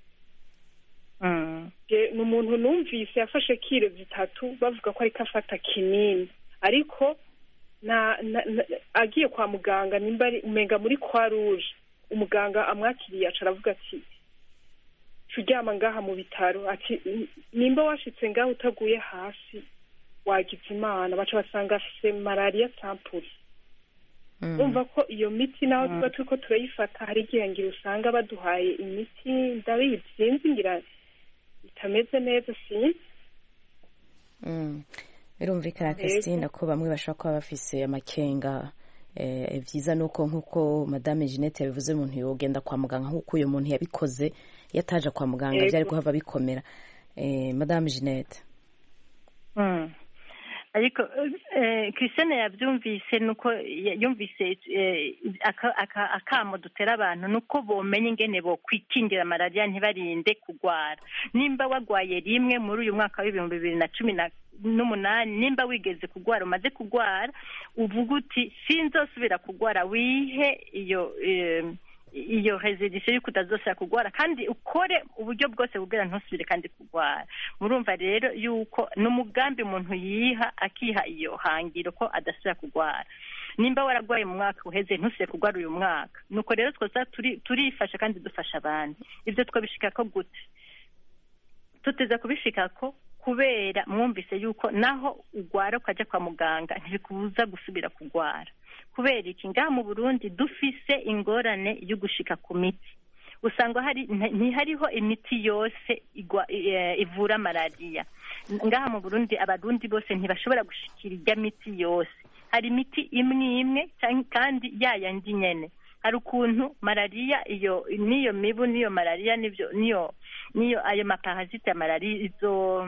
ni umuntu numvise yafashe kire zitatu bavuga ko ariko afata kinini ariko agiye kwa muganga nimba umenga muri kwa ruje umuganga amwakiriye aca aravuga ati turyama ngaha mu bitaro ati nimba washitse ngaho utaguye hasi wagize imana baca basanga afise malariya sampuri umva ko iyo miti naho tuba turiko turayifata hari igihe ngira usanga baduhaye imiti ndabizi sinzi ngira itameze neza sinzi birumvikana Christine ko bamwe bashobora kuba bafise amakenga vyiza nuko nkuko madame Jeanette yabivuze umuntu yogenda kwa muganga nkuko uyo muntu yabikoze yataje kwa muganga byari guhava bikomera madame Jeanette ariko Christine yabyumvise nuko yumvise akamo dutera abantu nuko bomenye ingene bo kwikingira malaria ntibarinde kugwara nimba wagwaye rimwe muri uyu mwaka w'ibihumbi bibiri na cumi n'umunani nimba wigeze kugwara umaze kugwara uvuga uti sinzosubira kugwara wihe iyo iyo resedition yuko utazosubira kugwara kandi ukore uburyo bwose kugira ntusubire kandi kugwara murumva rero yuko n'umugambi umuntu yiha akiha iyo hangiro ko adasubira kugwara nimba waragwaye mu mwaka uheze ntusubire kugwara uyu mwaka nuko rero twoza turi turifasha kandi dufasha abandi ivyo twabishika ko gute tuteza kubishika ko kubera mwumvise yuko naho ugwara ukaja kwa muganga ntibikubuza gusubira kugwara kubera iki ngaha mu Burundi dufise ingorane yo gushika ku miti usanga hari ntihariho imiti yose igwa ivura malaria ngaha mu Burundi abarundi bose ntibashobora gushikira irya miti yose hari imiti imwe imwe kandi yayandi nyene hari ukuntu malaria iyo niyo mibu niyo malaria nivyo niyo niyo ayo maparasite ya malaria izo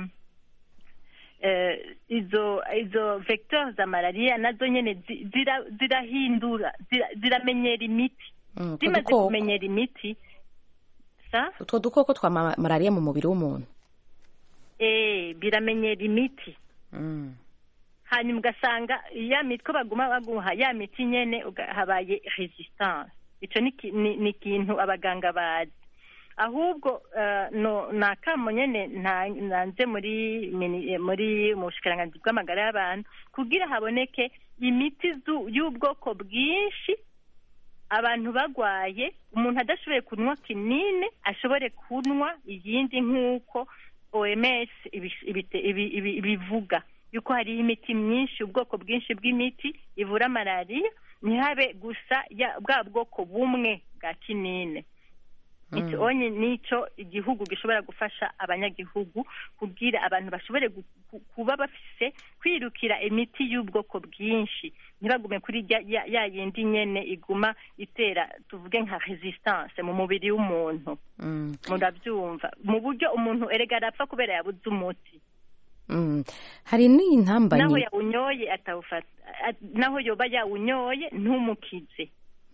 izo izo vecteurs za malaria nazo nyene zirahindura ziramenyera imiti zimaze kumenyera imiti sa utwo dukoko twa malaria mu mubiri w'umuntu eh biramenyera imiti hanyuma ugasanga ya miti ko baguma baguha ya miti nyene habaye resistance ico ni ikintu abaganga bazi ahubwo no nakamo nyene nanze muri muri mu bushikiranganje bw'amagara y'abantu kugira haboneke imiti y'ubwoko bwinshi abantu bagwaye umuntu adashoboye kunwa kinini ashobore kunwa iyindi nk'uko O M S ibivuga yuko hari imiti myinshi ubwoko bwinshi bw'imiti ivura malaria ntihabe gusa bwa bwoko bumwe bwa kinini icyo onye nico igihugu gishobora gufasha abanyagihugu kugira abantu bashobore kuba bafise kwirukira imiti y'ubwoko bwinshi ntibagume kuri ya yindi nyene iguma itera tuvuge nka resistance mu mubiri w'umuntu murabyumva mu buryo umuntu erega arapfa kubera yabuze umuti hari n'intambanye naho yawunyoye atawufata naho yoba yawunyoye ntumukize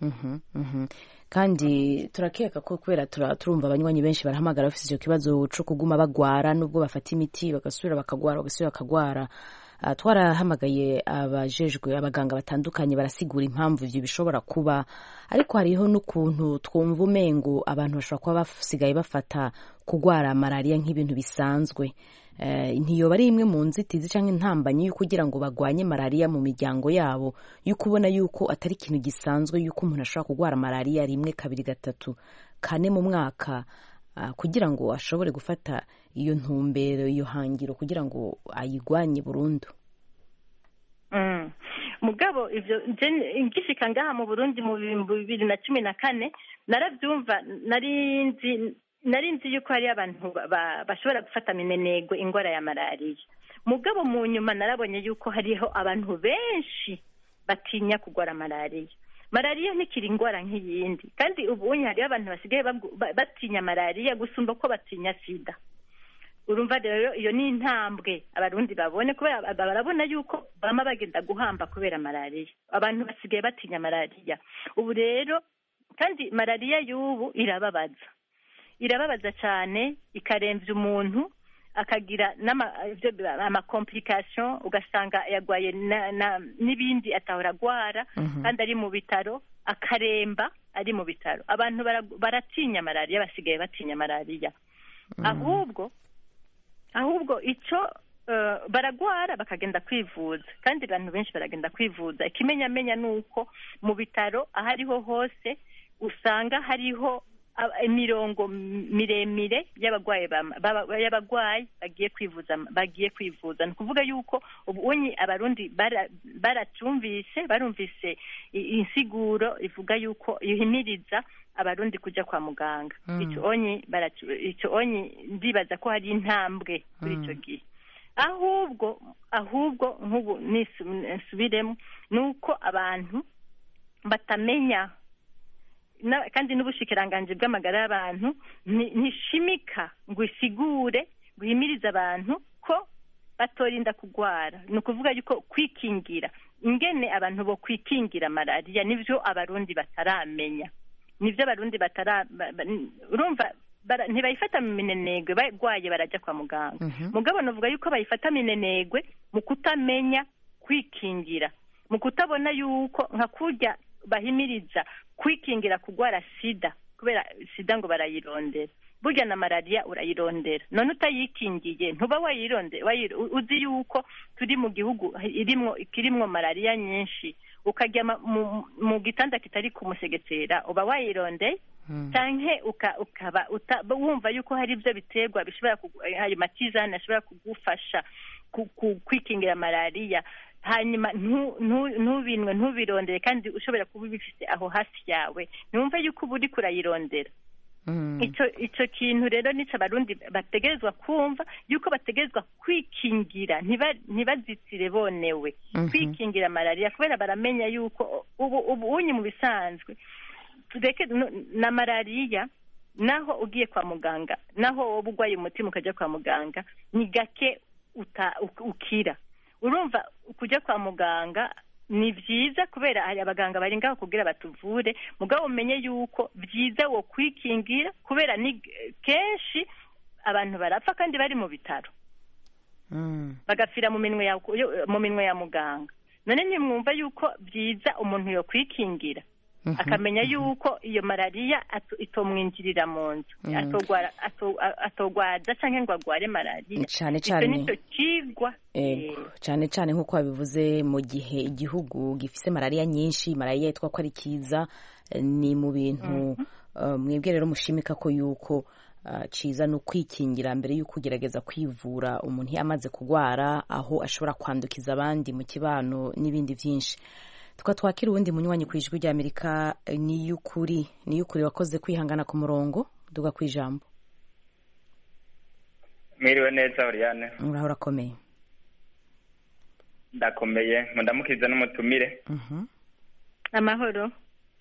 kandi turakeka ko kubera turumva abanywanyi benshi barahamagara bafite icyo kibazo cyo kuguma bagwara nubwo bafata imiti bagasubira bakagwara bagasubira bakagwara twarahamagaye abajejwe abaganga batandukanye barasigura impamvu ibyo bishobora kuba ariko hariho n'ukuntu twumva umengo abantu bashobora kuba basigaye bafata kugwara malaria nk'ibintu bisanzwe ntiyoba ari imwe mu nzitizi cyangwa intambanye yo kugira ngo bagwanye malaria mu miryango yabo yuko ubona yuko atari ikintu gisanzwe yuko umuntu ashobora kugwara malaria rimwe kabiri gatatu kane mu mwaka kugira ngo ashobore gufata iyo ntumbero iyo hangiro kugira ngo ayigwanye burundu mugabo ivyo ngishika ngaha mu Burundi mu bibiri na cumi na kane naravyumva nari nzi nari nzi yuko hari abantu bashobora gufata minenegwe ingwara ya malariya, mugabo mu nyuma narabonye yuko hariho abantu benshi batinya kugwara malariya. Malariya ntikiri ingwara nk'iyindi, kandi ubu hariho abantu basigaye batinya malariya gusumba ko batinya sida. Urumva rero iyo ni intambwe abarundi babone, kubera barabona yuko bama bagenda guhamba kubera malariya. Abantu basigaye batinya malariya ubu rero, kandi malariya y'ubu irababaza irababaza cyane, ikaremvya umuntu akagira ama complication, ugasanga yagwaye n'ibindi atahora agwara, kandi ari mu bitaro akaremba ari mu bitaro. Abantu baratinya malariya, basigaye batinya malariya. ahubwo ahubwo icyo baragwara bakagenda kwivuza, kandi abantu benshi baragenda kwivuza. Ikimenyamenya ni uko mu bitaro aho ariho hose usanga hariho imirongo miremire y'abagwayi y'abagwayi bagiye kwivuza bagiye kwivuza ni kuvuga yuko ubunyi abarundi baratumvise barumvise insiguro ivuga yuko ihimiriza abarundi kuja kwa muganga. Ico onyi ico onyi ndibaza ko hari intambwe kuri ico gihe. Ahubwo ahubwo nk'ubu nisubiremo nuko abantu batamenya, kandi n'ubushikiranganje bw'amagara y'abantu ntishimika ngo isigure guhimiriza abantu ko batorinda kugwara. Ni ukuvuga yuko kwikingira, ingene abantu bo kwikingira malariya nivyo abarundi bataramenya, nivyo abarundi batara urumva ntibayifata mu minenegwe, bagwaye baraja kwa muganga. Mugabo novuga yuko bayifata minenegwe mu kutamenya kwikingira, mu kutabona yuko nka kurya bahimiriza kwikingira kugwara sida, kubera sida ngo barayirondera, burya na malariya urayirondera. None utayikingiye ntuba wayirondera, uzi yuko turi mu gihugu irimwo ikirimwo malariya nyinshi, ukajya mu gitanda kitari kumusegetera uba wayirondeye, canke ukaba wumva yuko hari ibyo biterwa bishobora ayo matizane ashobora kugufasha kwikingira malariya, hanyuma ntubinwe ntubirondere, kandi ushobora kuba ubifite aho hafi yawe, ntiwumve yuko uba uri kurayirondera. Icyo kintu rero nico abarundi bategerezwa kumva, yuko bategerezwa kwikingira, ntibazitire bonewe kwikingira malariya, kubera baramenya yuko ubu ubunyi mu bisanzwe tureke na malariya, naho ugiye kwa muganga, naho wowe ugwaye umutima ukajya kwa muganga, ni gake ukira. Urumva kujya kwa muganga ni byiza, kubera hari abaganga bari ngaho kugira batuvure, mugabo umenye yuko byiza wo kwikingira, kubera ni kenshi abantu barapfa kandi bari mu bitaro bagapfira mu minwe ya mu minwe ya muganga. None nimwumva yuko byiza umuntu yo kwikingira, akamenya yuko iyo malariya itomwinjirira mu nzu, atogwara atogwaza canke ngo agware malariya. Cyane cyane nicyo kigwa cyane cyane nk'uko babivuze, mu gihe igihugu gifise malariya nyinshi, malariya yitwa ko ari kiza, ni mu bintu mwebwe rero mushimika ko yuko ciza no kwikingira mbere yuko ugerageza kwivura umuntu yamaze kugwara, aho ashobora kwandukiza abandi mu kibano n'ibindi byinshi. Tuka twakira uwundi munywanyi ku ijwi rya Amerika. Ni yukuri ni yukuri wakoze kwihangana ku murongo, duga kwijambo. Mwiriwe neza Oriane. Uraho urakomeye? Ndakomeye, mundamukiza n'umutumire. Mhm. Amahoro.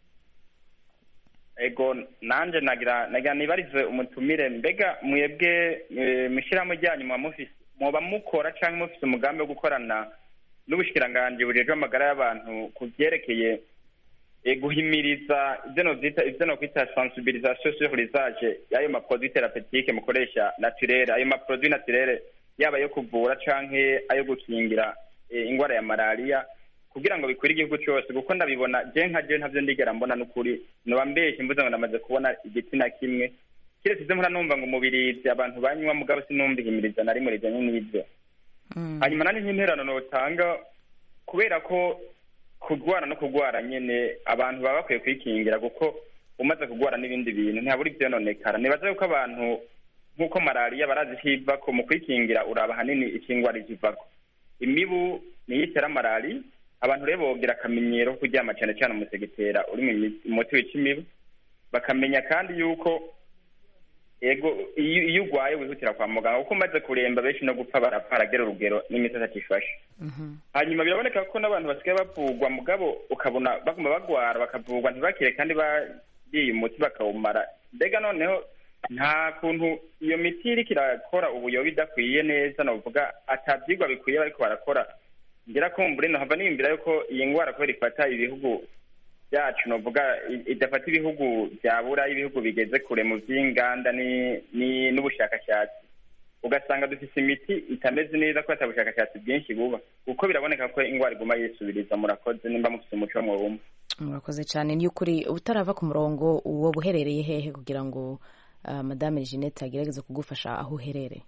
Ego nanje nagira nagira nibarize umutumire, mbega mwebwe mushira mu ryanyu mu mufisi muba mukora canke mufise umugambi wo gukorana n'ubushikiranganje bujeje amagara y'abantu kuvyerekeye guhimiriza ivyo no vyita ivyo no kwita sensibilisation sur l'usage y'ayo ma produits thérapeutiques mukoresha naturel, ayo ma produits naturel yaba yo kuvura canke ayo gukingira ingwara ya malaria, kugira ngo bikwire igihugu cyose, kuko ndabibona je nka je ntavyo ndigera mbona n'ukuri, noba mbeshe mvuze ngo ndamaze kubona igitsina kimwe kiretse ivyo mpora numva ngo umubirizi abantu banywa, mugabo sinumvihimiriza na rimwe rijanye n'ivyo. Hanyuma nani nk'interano notanga, kubera ko kugwara no kugwara nyene abantu baba bakwiye kwikingira, kuko umaze kugwara n'ibindi bintu ntaburi vyononekara. Nibaza yuko abantu nk'uko malariya barazihiva ko mu kwikingira uraba hanini ikingwara ijivako imibu niyitera malariya. Abantu rero bogira akamenyero kuryama cyane cyane umusegetera uri mu muti wica imibu, bakamenya kandi yuko ego iyo iyo urwaye wihutira kwa muganga kuko umaze kuremba benshi no gupfa barapfa aragera urugero n'imiti atakifashe hanyuma biraboneka ko n'abantu basigaye bavugwa mugabo ukabona baguma bagwara bakavugwa ntibakire kandi bagiye umuti bakawumara mbega noneho nta kuntu iyo miti iriko irakora ubuyobe idakwiye neza novuga atavyigwa bikwiye bariko barakora ngira kumbure nohava niyumvira yuko iyi ngwara kubera ifata ibihugu byacu novuga idafata ibihugu byabura ibihugu bigeze kure mu vy'inganda ni n'ubushakashatsi ugasanga dufise imiti itameze neza ko atabushakashatsi bwinshi buba kuko biraboneka ko ingwara iguma yisubiriza. Murakoze nimba mufise umuco mwumva. Murakoze cyane ni ukuri utarava ku murongo uwo buherereye hehe kugira ngo uh, Madame Jeanette agerageze kugufasha aho uherereye.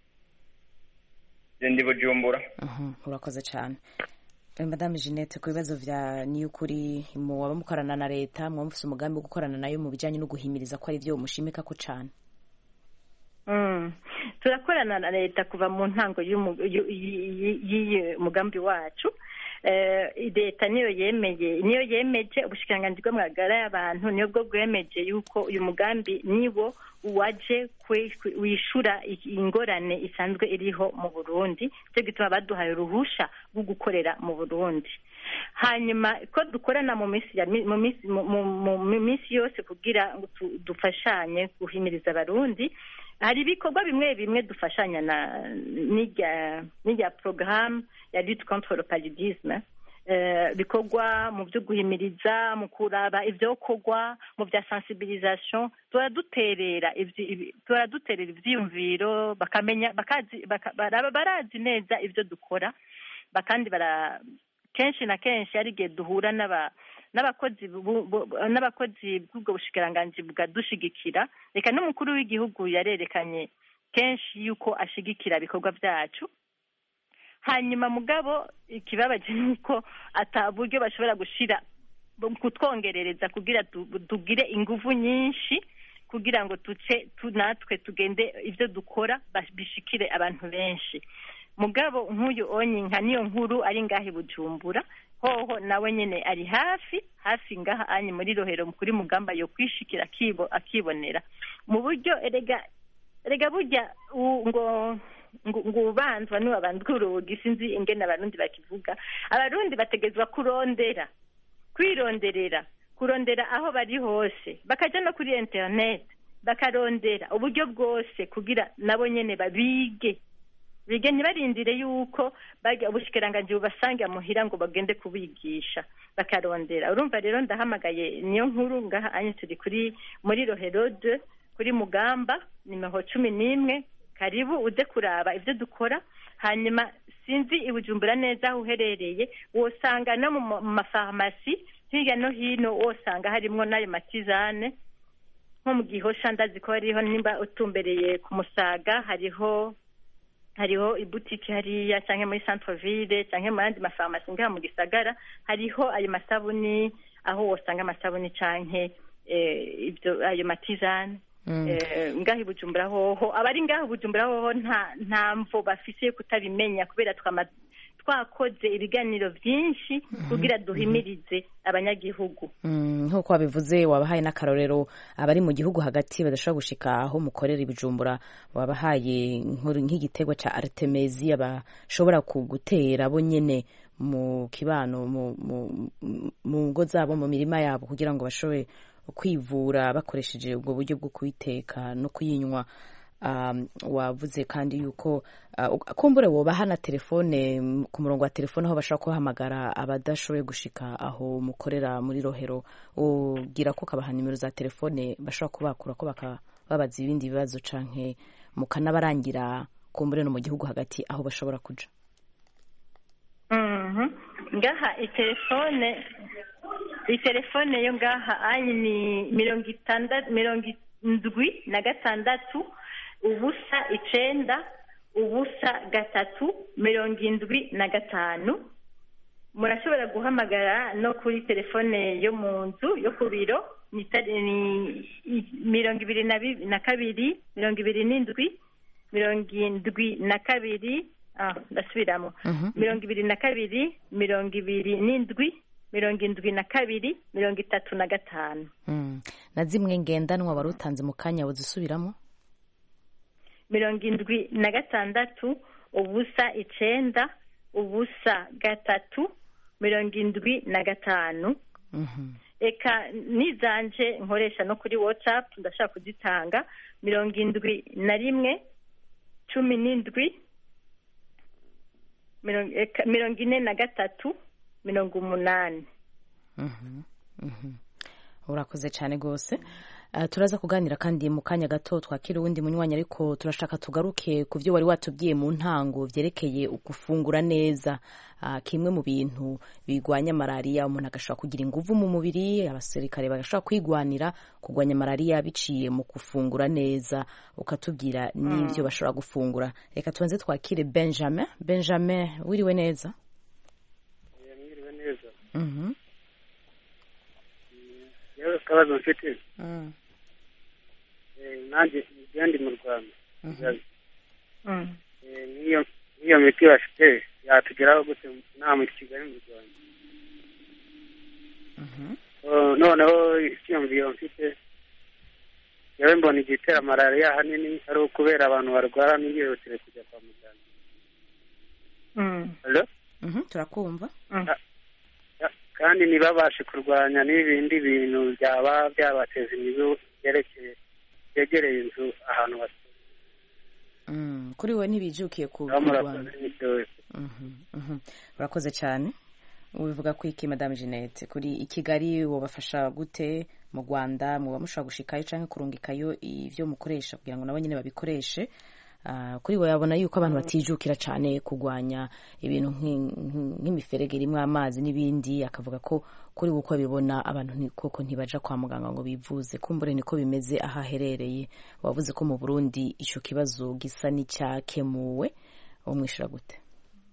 Ndi Bujumbura. Mhm, urakoze cyane. Madame Jeanette, ku bibazo vya ni ukuri mu waba mukorana na leta mu mufise umugambi wo gukorana nayo mu bijanye no guhimiriza ko ari byo mushimika ko cyane. Mm. Turakorana na leta kuva mu ntango y'umugambi wacu. Eh, leta niyo yemeye niyo yemeje ubushikiranganji bw'amagara y'abantu niyo bwo bwemeje yuko uyu mugambi niwo waje wishura ingorane isanzwe iriho mu Burundi, cyo gituma baduhaye uruhusha rwo gukorera mu Burundi. Hanyuma ko dukorana mu minsi mu minsi mu minsi yose kugira ngo dufashanye guhimiriza abarundi, hari ibikorwa bimwe bimwe dufashanya na n'irya n'irya programme ya lutte contre le paludisme, eh, bikorwa mu byo guhimiriza mu kuraba ivyokorwa mu bya sensibilisation, turaduterera turaduterera ivyiyumviro bakamenya bakazi baraba barazi neza ivyo dukora, bakandi bara kenshi na kenshi ari gihe duhura n'aba n'abakozi n'abakozi bw'ubwo bushikiranganji bwadushigikira. Reka n'umukuru w'igihugu yarerekanye kenshi yuko ashigikira ibikorwa byacu. Hanyuma mugabo ikibabaje nuko ataburyo bashobora gushira kutwongerereza kugira tugire ingufu nyinshi kugira ngo tuce tunatwe tugende ivyo dukora bishikire abantu benshi. Mugabo nk'uyu onyi nka niyo nkuru ari ngahe Bujumbura hoho nawe nyene ari hafi hafi ngaha anyi muri Rohero kuri mugamba yo kwishikira kibo akibonera mu buryo erega erega burya ngo ngo ubanzwa ni abandwurugi sinzi ingene abarundi bakivuga. Abarundi bategezwa kurondera kwironderera kurondera aho bari hose bakaja no kuri internet bakarondera uburyo bwose kugira nabo nyene babige bige ntibarindire yuko bajya ubushikiranganji bubasange muhira ngo bagende kubigisha bakarondera. Urumva rero ndahamagaye niyo nkuru ngaha anye turi kuri muri Rohero deux kuri mugamba nimero cumi n'imwe, karibu uze kuraba ivyo dukora. Hanyuma sinzi ibujumbura neza aho uherereye wosanga no mu mafarmasi hirya no hino wosanga harimwo nayo matizane nko mu Gihosha ndazi ko hariho nimba utumbereye ku Musaga hariho hariho ibutiki hariya canke muri centre ville canke mu yandi mafarmasi ngaha mu gisagara hariho ayo masabuni aho wosanga amasabuni canke ibyo ayo matizane. Ngaho Bujumbura hoho abari ngaho Bujumbura hoho nta ntamvo bafise kutabimenya kubera twakoze ibiganiro byinshi kugira duhimirize abanyagihugu. Nkuko wabivuze wabahaye n'akarorero abari mu gihugu hagati badashobora gushika aho mukorera Bujumbura, wabahaye nk'igitego ca Artemisia bashobora kugutera bo nyene mu kibano mu ngo zabo mu mirima yabo kugira ngo bashobore kwivura bakoresheje ubwo buryo bwo kuyiteka no kuyinywa. Um, wavuze kandi yuko uh, kumbure wobaha na telefone ku murongo wa telefone aho bashaka kuhamagara abadashoboye gushika aho mukorera muri Rohero, ugira ko kabaha nimero za telefone bashaka kubakura ko bakababaza ibindi bibazo canke mukanabarangira kumbure no mu gihugu hagati aho bashobora kuja. Mhm. Mm ngaha itelefone itelefone yo ngaha ayi ni mirongo itandatu mirongo indwi na gatandatu ubusa icenda ubusa gatatu mirongo indwi na gatanu. Murashobora guhamagara no kuri telefone yo mu nzu yo ku biro ni mirongo ibiri na kabiri mirongo ibiri n'indwi mirongo indwi na kabiri ah ndasubiramo mirongo ibiri na kabiri mirongo ibiri n'indwi mirongo indwi na kabiri mirongo itatu na gatanu. Na zimwe ngendanwa warutanze mu kanya wazisubiramo? mirongo indwi na gatandatu ubusa icenda ubusa gatatu mirongo indwi na gatanu. Eka nizanje nkoresha no kuri WhatsApp ndashaka kuzitanga mirongo indwi na rimwe cumi n'indwi mirongo ine na gatatu mirongo umunani. Urakoze cyane rwose. Turaza kuganira kandi mu kanya gato twakira uwundi munywanyi, ariko turashaka tugaruke ku byo wari watubwiye mu ntango byerekeye gufungura neza. Kimwe mu bintu bigwanya malariya, umuntu agashobora kugira inguvu mu mubiri, abasirikare bagashobora kwigwanira kugwanya malariya biciye mu gufungura neza. Ukatubwira n'ibyo bashobora gufungura. Reka tubanze twakire Benjamin. Benjamin, wiriwe neza? Mwiriwe neza. Mhm. Yewe kabazo mfite. Mhm. Eh nanjye ndi mu Rwanda. Mhm. Eh niyo niyo miti bafite yatugeraho gute nta mu Kigali mu Rwanda. Mhm. Oh noneho icyumviro mfite yewe mbona igitera malariya hanini ari ukubera abantu barwara n'iyihutire kujya kwa muganga. Mhm. Hello? Mhm, turakumva. Kandi ntibabashe kurwanya n'ibindi bintu byaba byabateza imibu byerekeye byegereye inzu ahantu batuye. Mm, kuri we ntibijukiye kurwanya. Urakoze cyane. Ubivuga ku iki Madame Jeanette, kuri i Kigali wobafasha gute? Mu Rwanda muba mushobora gushikayo canke kurungikayo ivyo mukoresha kugira ngo nabo nyene babikoreshe? Uh, kuri we yabona yuko abantu batijukira cyane kugwanya ibintu nk'imiferege irimwo amazi n'ibindi, akavuga ko kuri uko bibona abantu koko ntibaja kwa muganga ngo bivuze. Kumbure niko bimeze aha herereye. Wavuze ko mu Burundi ico kibazo gisa n'icyakemuwe, umwishura gute?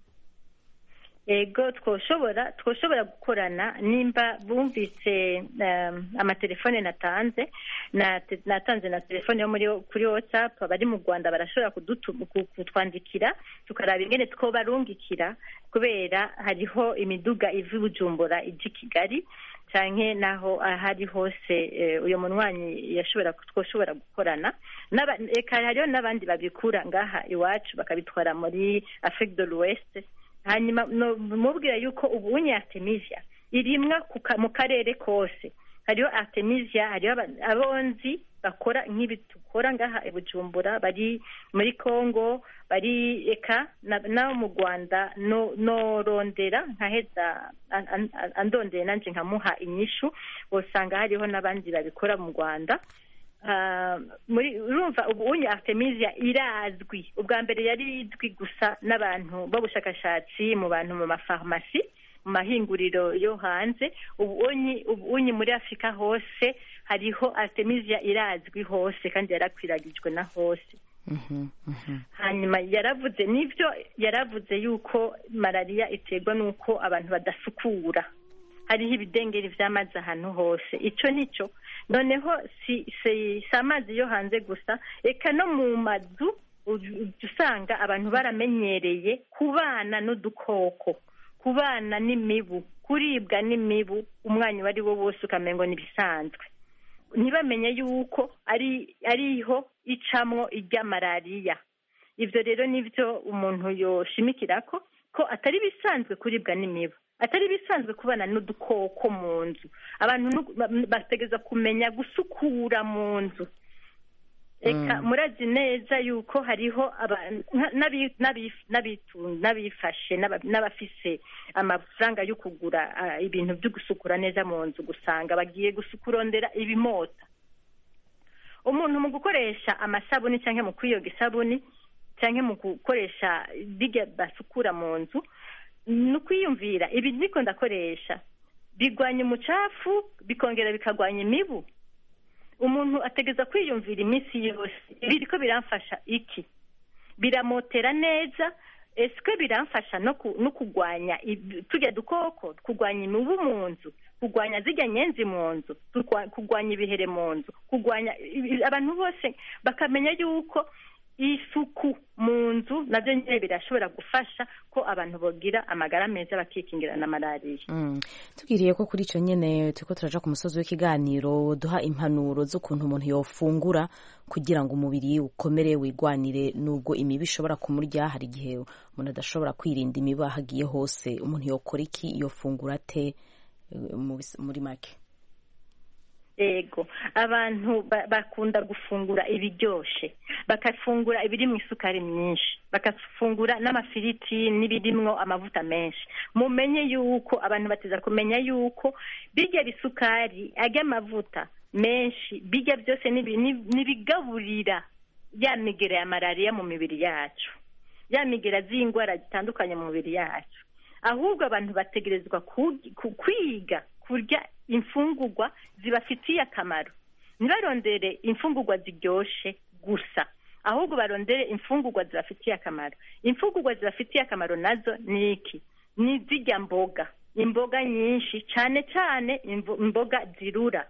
Ego twoshobora twoshobora gukorana nimba bumvise um, amatelefone natanze na natanze na telefone yo muri kuri WhatsApp. Abari mu Rwanda barashobora kutwandikira tukaraba ingene two barungikira, kubera hariho imiduga ivi Bujumbura iji Kigali canke naho ahari hose. Uyo munwanyi yashobora twoshobora gukorana naba eka hariho n'abandi babikura ngaha iwacu bakabitwara muri Afrique de l'Ouest. Hanyuma mubwira yuko ubunye Artemisia irimwa mu karere kose. Hariho Artemisia, hariho abonzi bakora nk'ibi tukora ngaha i Bujumbura, bari muri Congo, bari eka naho mu Rwanda. no no rondera nkaheza andondeye nanje nkamuha inyishu, usanga hariho n'abandi babikora mu Rwanda. Uh, muri urumva ubunye Artemisia irazwi. Ubwa mbere yari izwi gusa n'abantu b'ubushakashatsi mu bantu mu mafarmasi mu mahinguriro yo hanze. Ubunye ubunye muri Afrika hose hariho Artemisia irazwi hose kandi yarakwiragijwe na hose. Mhm. Mhm. Hanyuma yaravuze nivyo yaravuze yuko malaria iterwa nuko abantu badasukura. Hariho ibidengeri vy'amazi ahantu hose. Ico nico noneho si si amazi yo hanze gusa, eka no mu mazu usanga abantu baramenyereye kubana n'udukoko, kubana n'imibu, kuribwa n'imibu umwanya wari wo wose ukamengo nibisanzwe. Ntibamenye yuko ari ariho icamwo irya malariya. Ivyo rero nivyo umuntu yoshimikirako ko atari bisanzwe kuribwa n'imibu, atari bisanzwe kubana n'udukoko mu nzu. Abantu bategeza kumenya gusukura mu nzu. Eka murazi neza yuko hariho n'abifashe n'abafise amafaranga yo kugura ibintu byo gusukura neza mu nzu, gusanga bagiye gusukurondera ibimota. Umuntu mu gukoresha amasabuni cyangwa mu kwiyoga isabuni cyangwa mu gukoresha bige basukura mu nzu, nukwiyumvira ibi niko ndakoresha bigwanya umucafu bikongera bikagwanya imibu. Umuntu ategeza kwiyumvira iminsi yose biriko biramfasha iki, biramotera neza, eske biramfasha no no kugwanya tujya dukoko, kugwanya imibu mu nzu, kugwanya zijya nyenzi mu nzu, kugwanya ibihere mu nzu, kugwanya abantu bose bakamenya yuko isuku mu nzu nabyo nyine birashobora gufasha ko abantu bogira amagara meza bakikingira na malariya. Mm. Tugiriye ko kuri ico nyene turiko turaja ku musozi w'ikiganiro duha impanuro z'ukuntu umuntu yofungura kugira ngo umubiri ukomere wigwanire nubwo imibu ishobora kumurya. Hari igihe umuntu adashobora kwirinda imibu ahagiye hose, umuntu yokora iki, yofungura ate muri make? Ego, abantu bakunda gufungura ibiryoshe, bakafungura ibiri mu isukari myinshi, bakafungura n'amafiriti n'ibirimwo amavuta menshi. Mumenye yuko abantu bateza kumenya yuko birya bisukari ajya amavuta menshi, birya byose nibigaburira ya migera ya malariya mu mibiri yacu, ya migera z'indwara zitandukanye mu mibiri yacu. Ahubwo abantu bategerezwa kwiga kurya imfungurwa zibafitiye akamaro, ntibarondere imfungurwa ziryoshe gusa, ahubwo barondere imfungurwa zibafitiye akamaro. Imfungurwa zibafitiye akamaro nazo ni iki? Ni zirya mboga, imboga nyinshi, cyane cyane imboga zirura.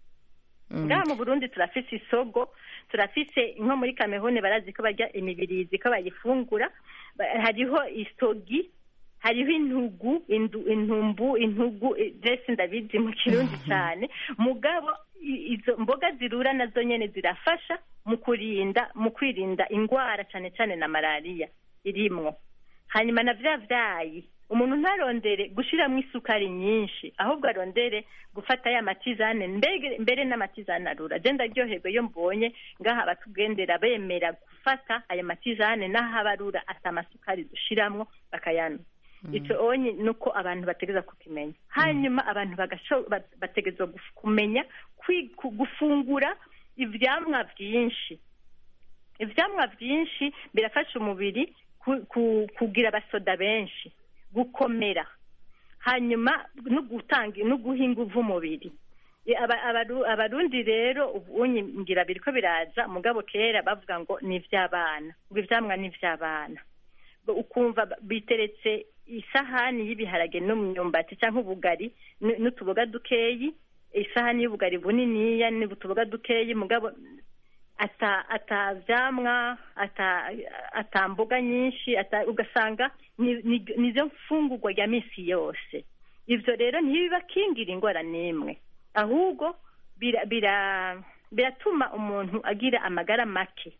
Ngaha mu Burundi turafise isogo, turafise nko muri Kameruni barazi ko barya imibirizi ko bayifungura, hariho isogi, hariho intugu, intumbu, intugu, jesi ndabizi mu Kirundi cyane. Mugabo izo mboga zirura nazo nyene zirafasha mu kurinda mu kwirinda indwara cyane cyane na malariya irimwo. Hanyuma na vya vyayi, umuntu ntarondere gushiramo isukari nyinshi, ahubwo arondere gufata ya matizane, mbere mbere n'amatizane arura. Je ndaryoherwa iyo mbonye ngaha batugendera bemera gufata aya matizane naho abarura atamasukari dushiramwo bakayana. Icyo onye nuko abantu bategeza kukimenya. Hanyuma abantu bategeza kumenya gufungura ivyamwa vyinshi. Ivyamwa vyinshi birafasha umubiri kugira abasoda benshi, gukomera, hanyuma no gutanga no guhinga umubiri. Abarundi rero ubunye ngira biriko biraza, mugabo kera bavuga ngo ni ivy'abana, ngo ivyamwa ni ivy'abana. Ukumva biteretse isahani y'ibiharage n'umyumbati cyangwa ubugari n'utuboga dukeyi, isahani y'ubugari buniniya n'utuboga dukeyi, mugabo ata atavyamwa ata atamboga nyinshi, ata ugasanga nizo mfungurwa ya misi yose. Ivyo rero ntibibakingira ingwara nimwe, ahubwo bira biratuma umuntu agira amagara make.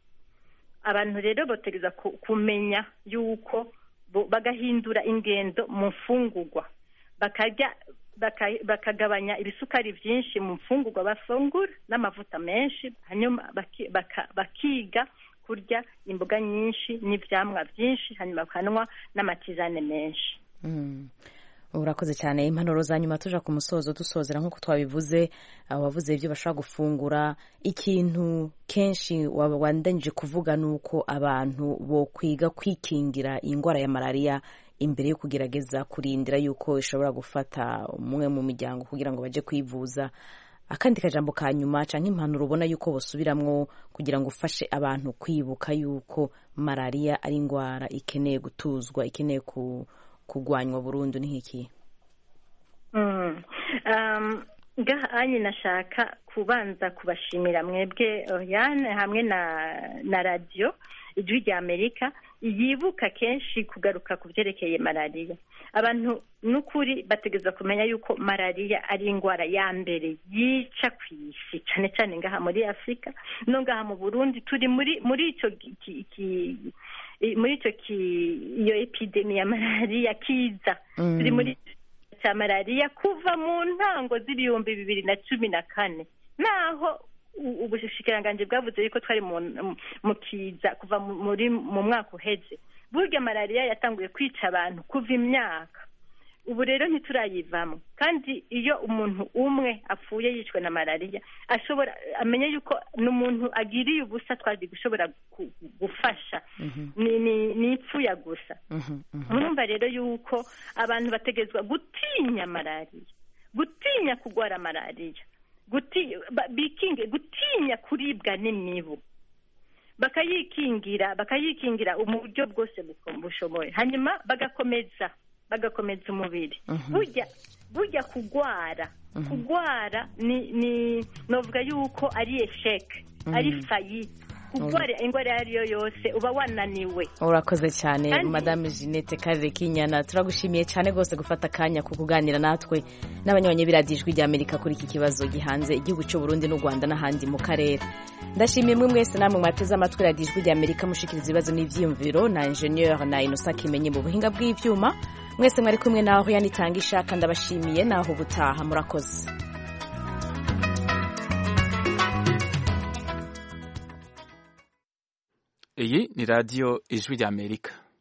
Abantu rero botegeza kumenya yuko bagahindura ingendo mu mfungurwa, bakarya bakagabanya ibisukari byinshi mu mfungurwa bafungura n'amavuta menshi, hanyuma bakiga kurya imboga nyinshi n'ivyamwa byinshi, hanyuma bakanwa n'amatizane menshi. Mm. Urakoze cyane. Impanuro za nyuma tuja ku musozo dusozera nk'uko twabivuze, abavuze ibyo bashaka gufungura. Ikintu kenshi wabandanije kuvuga nuko abantu bo kwiga kwikingira indwara ya malariya imbere yo kugerageza kurindira yuko ishobora gufata umwe mu miryango kugira ngo baje kwivuza. Akandi kajambo ka nyuma canke impanuro ubona yuko bosubiramwo kugira ngo ufashe abantu kwibuka yuko malariya ari indwara ikeneye gutuzwa, ikeneye ku kugwanywa burundu ni hiki? Mm. Um Gahanye nashaka kubanza kubashimira mwebwe Oriane hamwe na na radio Ijwi rya Amerika yibuka kenshi kugaruka ku byerekeye malariya. Abantu nukuri bategeza kumenya yuko malariya ari indwara ya mbere yica kwisi, cyane cyane ngaha muri Afrika no ngaha mu Burundi turi muri muri ico muri icyo iyo epidemi ya malariya kiza. Mm. Turi muri cya malariya kuva mu ntango z'ibihumbi bibiri na cumi na kane, naho ubushikiranganje bwavuze yuko twari mu kiza kuva muri mu mwaka uheze. Burya malariya yatanguye kwica abantu kuva imyaka, ubu rero ntiturayivamo. Kandi iyo umuntu umwe apfuye yicwe na malariya, ashobora amenye yuko n'umuntu agiriye ubusa twari gushobora gufasha. Mm-hmm. ni ni ni ipfuya gusa. Mm-hmm. Urumva rero yuko abantu bategezwa gutinya malariya, gutinya kugwara malariya, guti bikinge gutinya kuribwa n'imibu, bakayikingira bakayikingira mu buryo bwose bushoboye, hanyuma bagakomeza bagakomeza umubiri. Mm-hmm. burya burya kugwara. Mm-hmm. Kugwara ni ni novuga yuko ari esheke. Mm-hmm. Ari fayite. kurwara indwara iyo ari yo yose uba wananiwe. Urakoze cyane Madame Jeanette Karekinyana, turagushimiye cyane rwose gufata akanya ku kuganira natwe n'abanywanyi b'iradijwi rya Amerika kuri iki kibazo gihanze igihugu cy'u Burundi n'u Rwanda n'ahandi mu karere. Ndashimiye mwe mwese namwe mwateze amatwi radijwi rya Amerika mushikiriza ibibazo n'ivyiyumviro na ingenieur na Innocent Kimenyi mu buhinga bw'ivyuma. Mwese mwari kumwe naho yanitanga ishaka, ndabashimiye naho ubutaha, murakoze. Iyi ni radio Ijwi rya Amerika.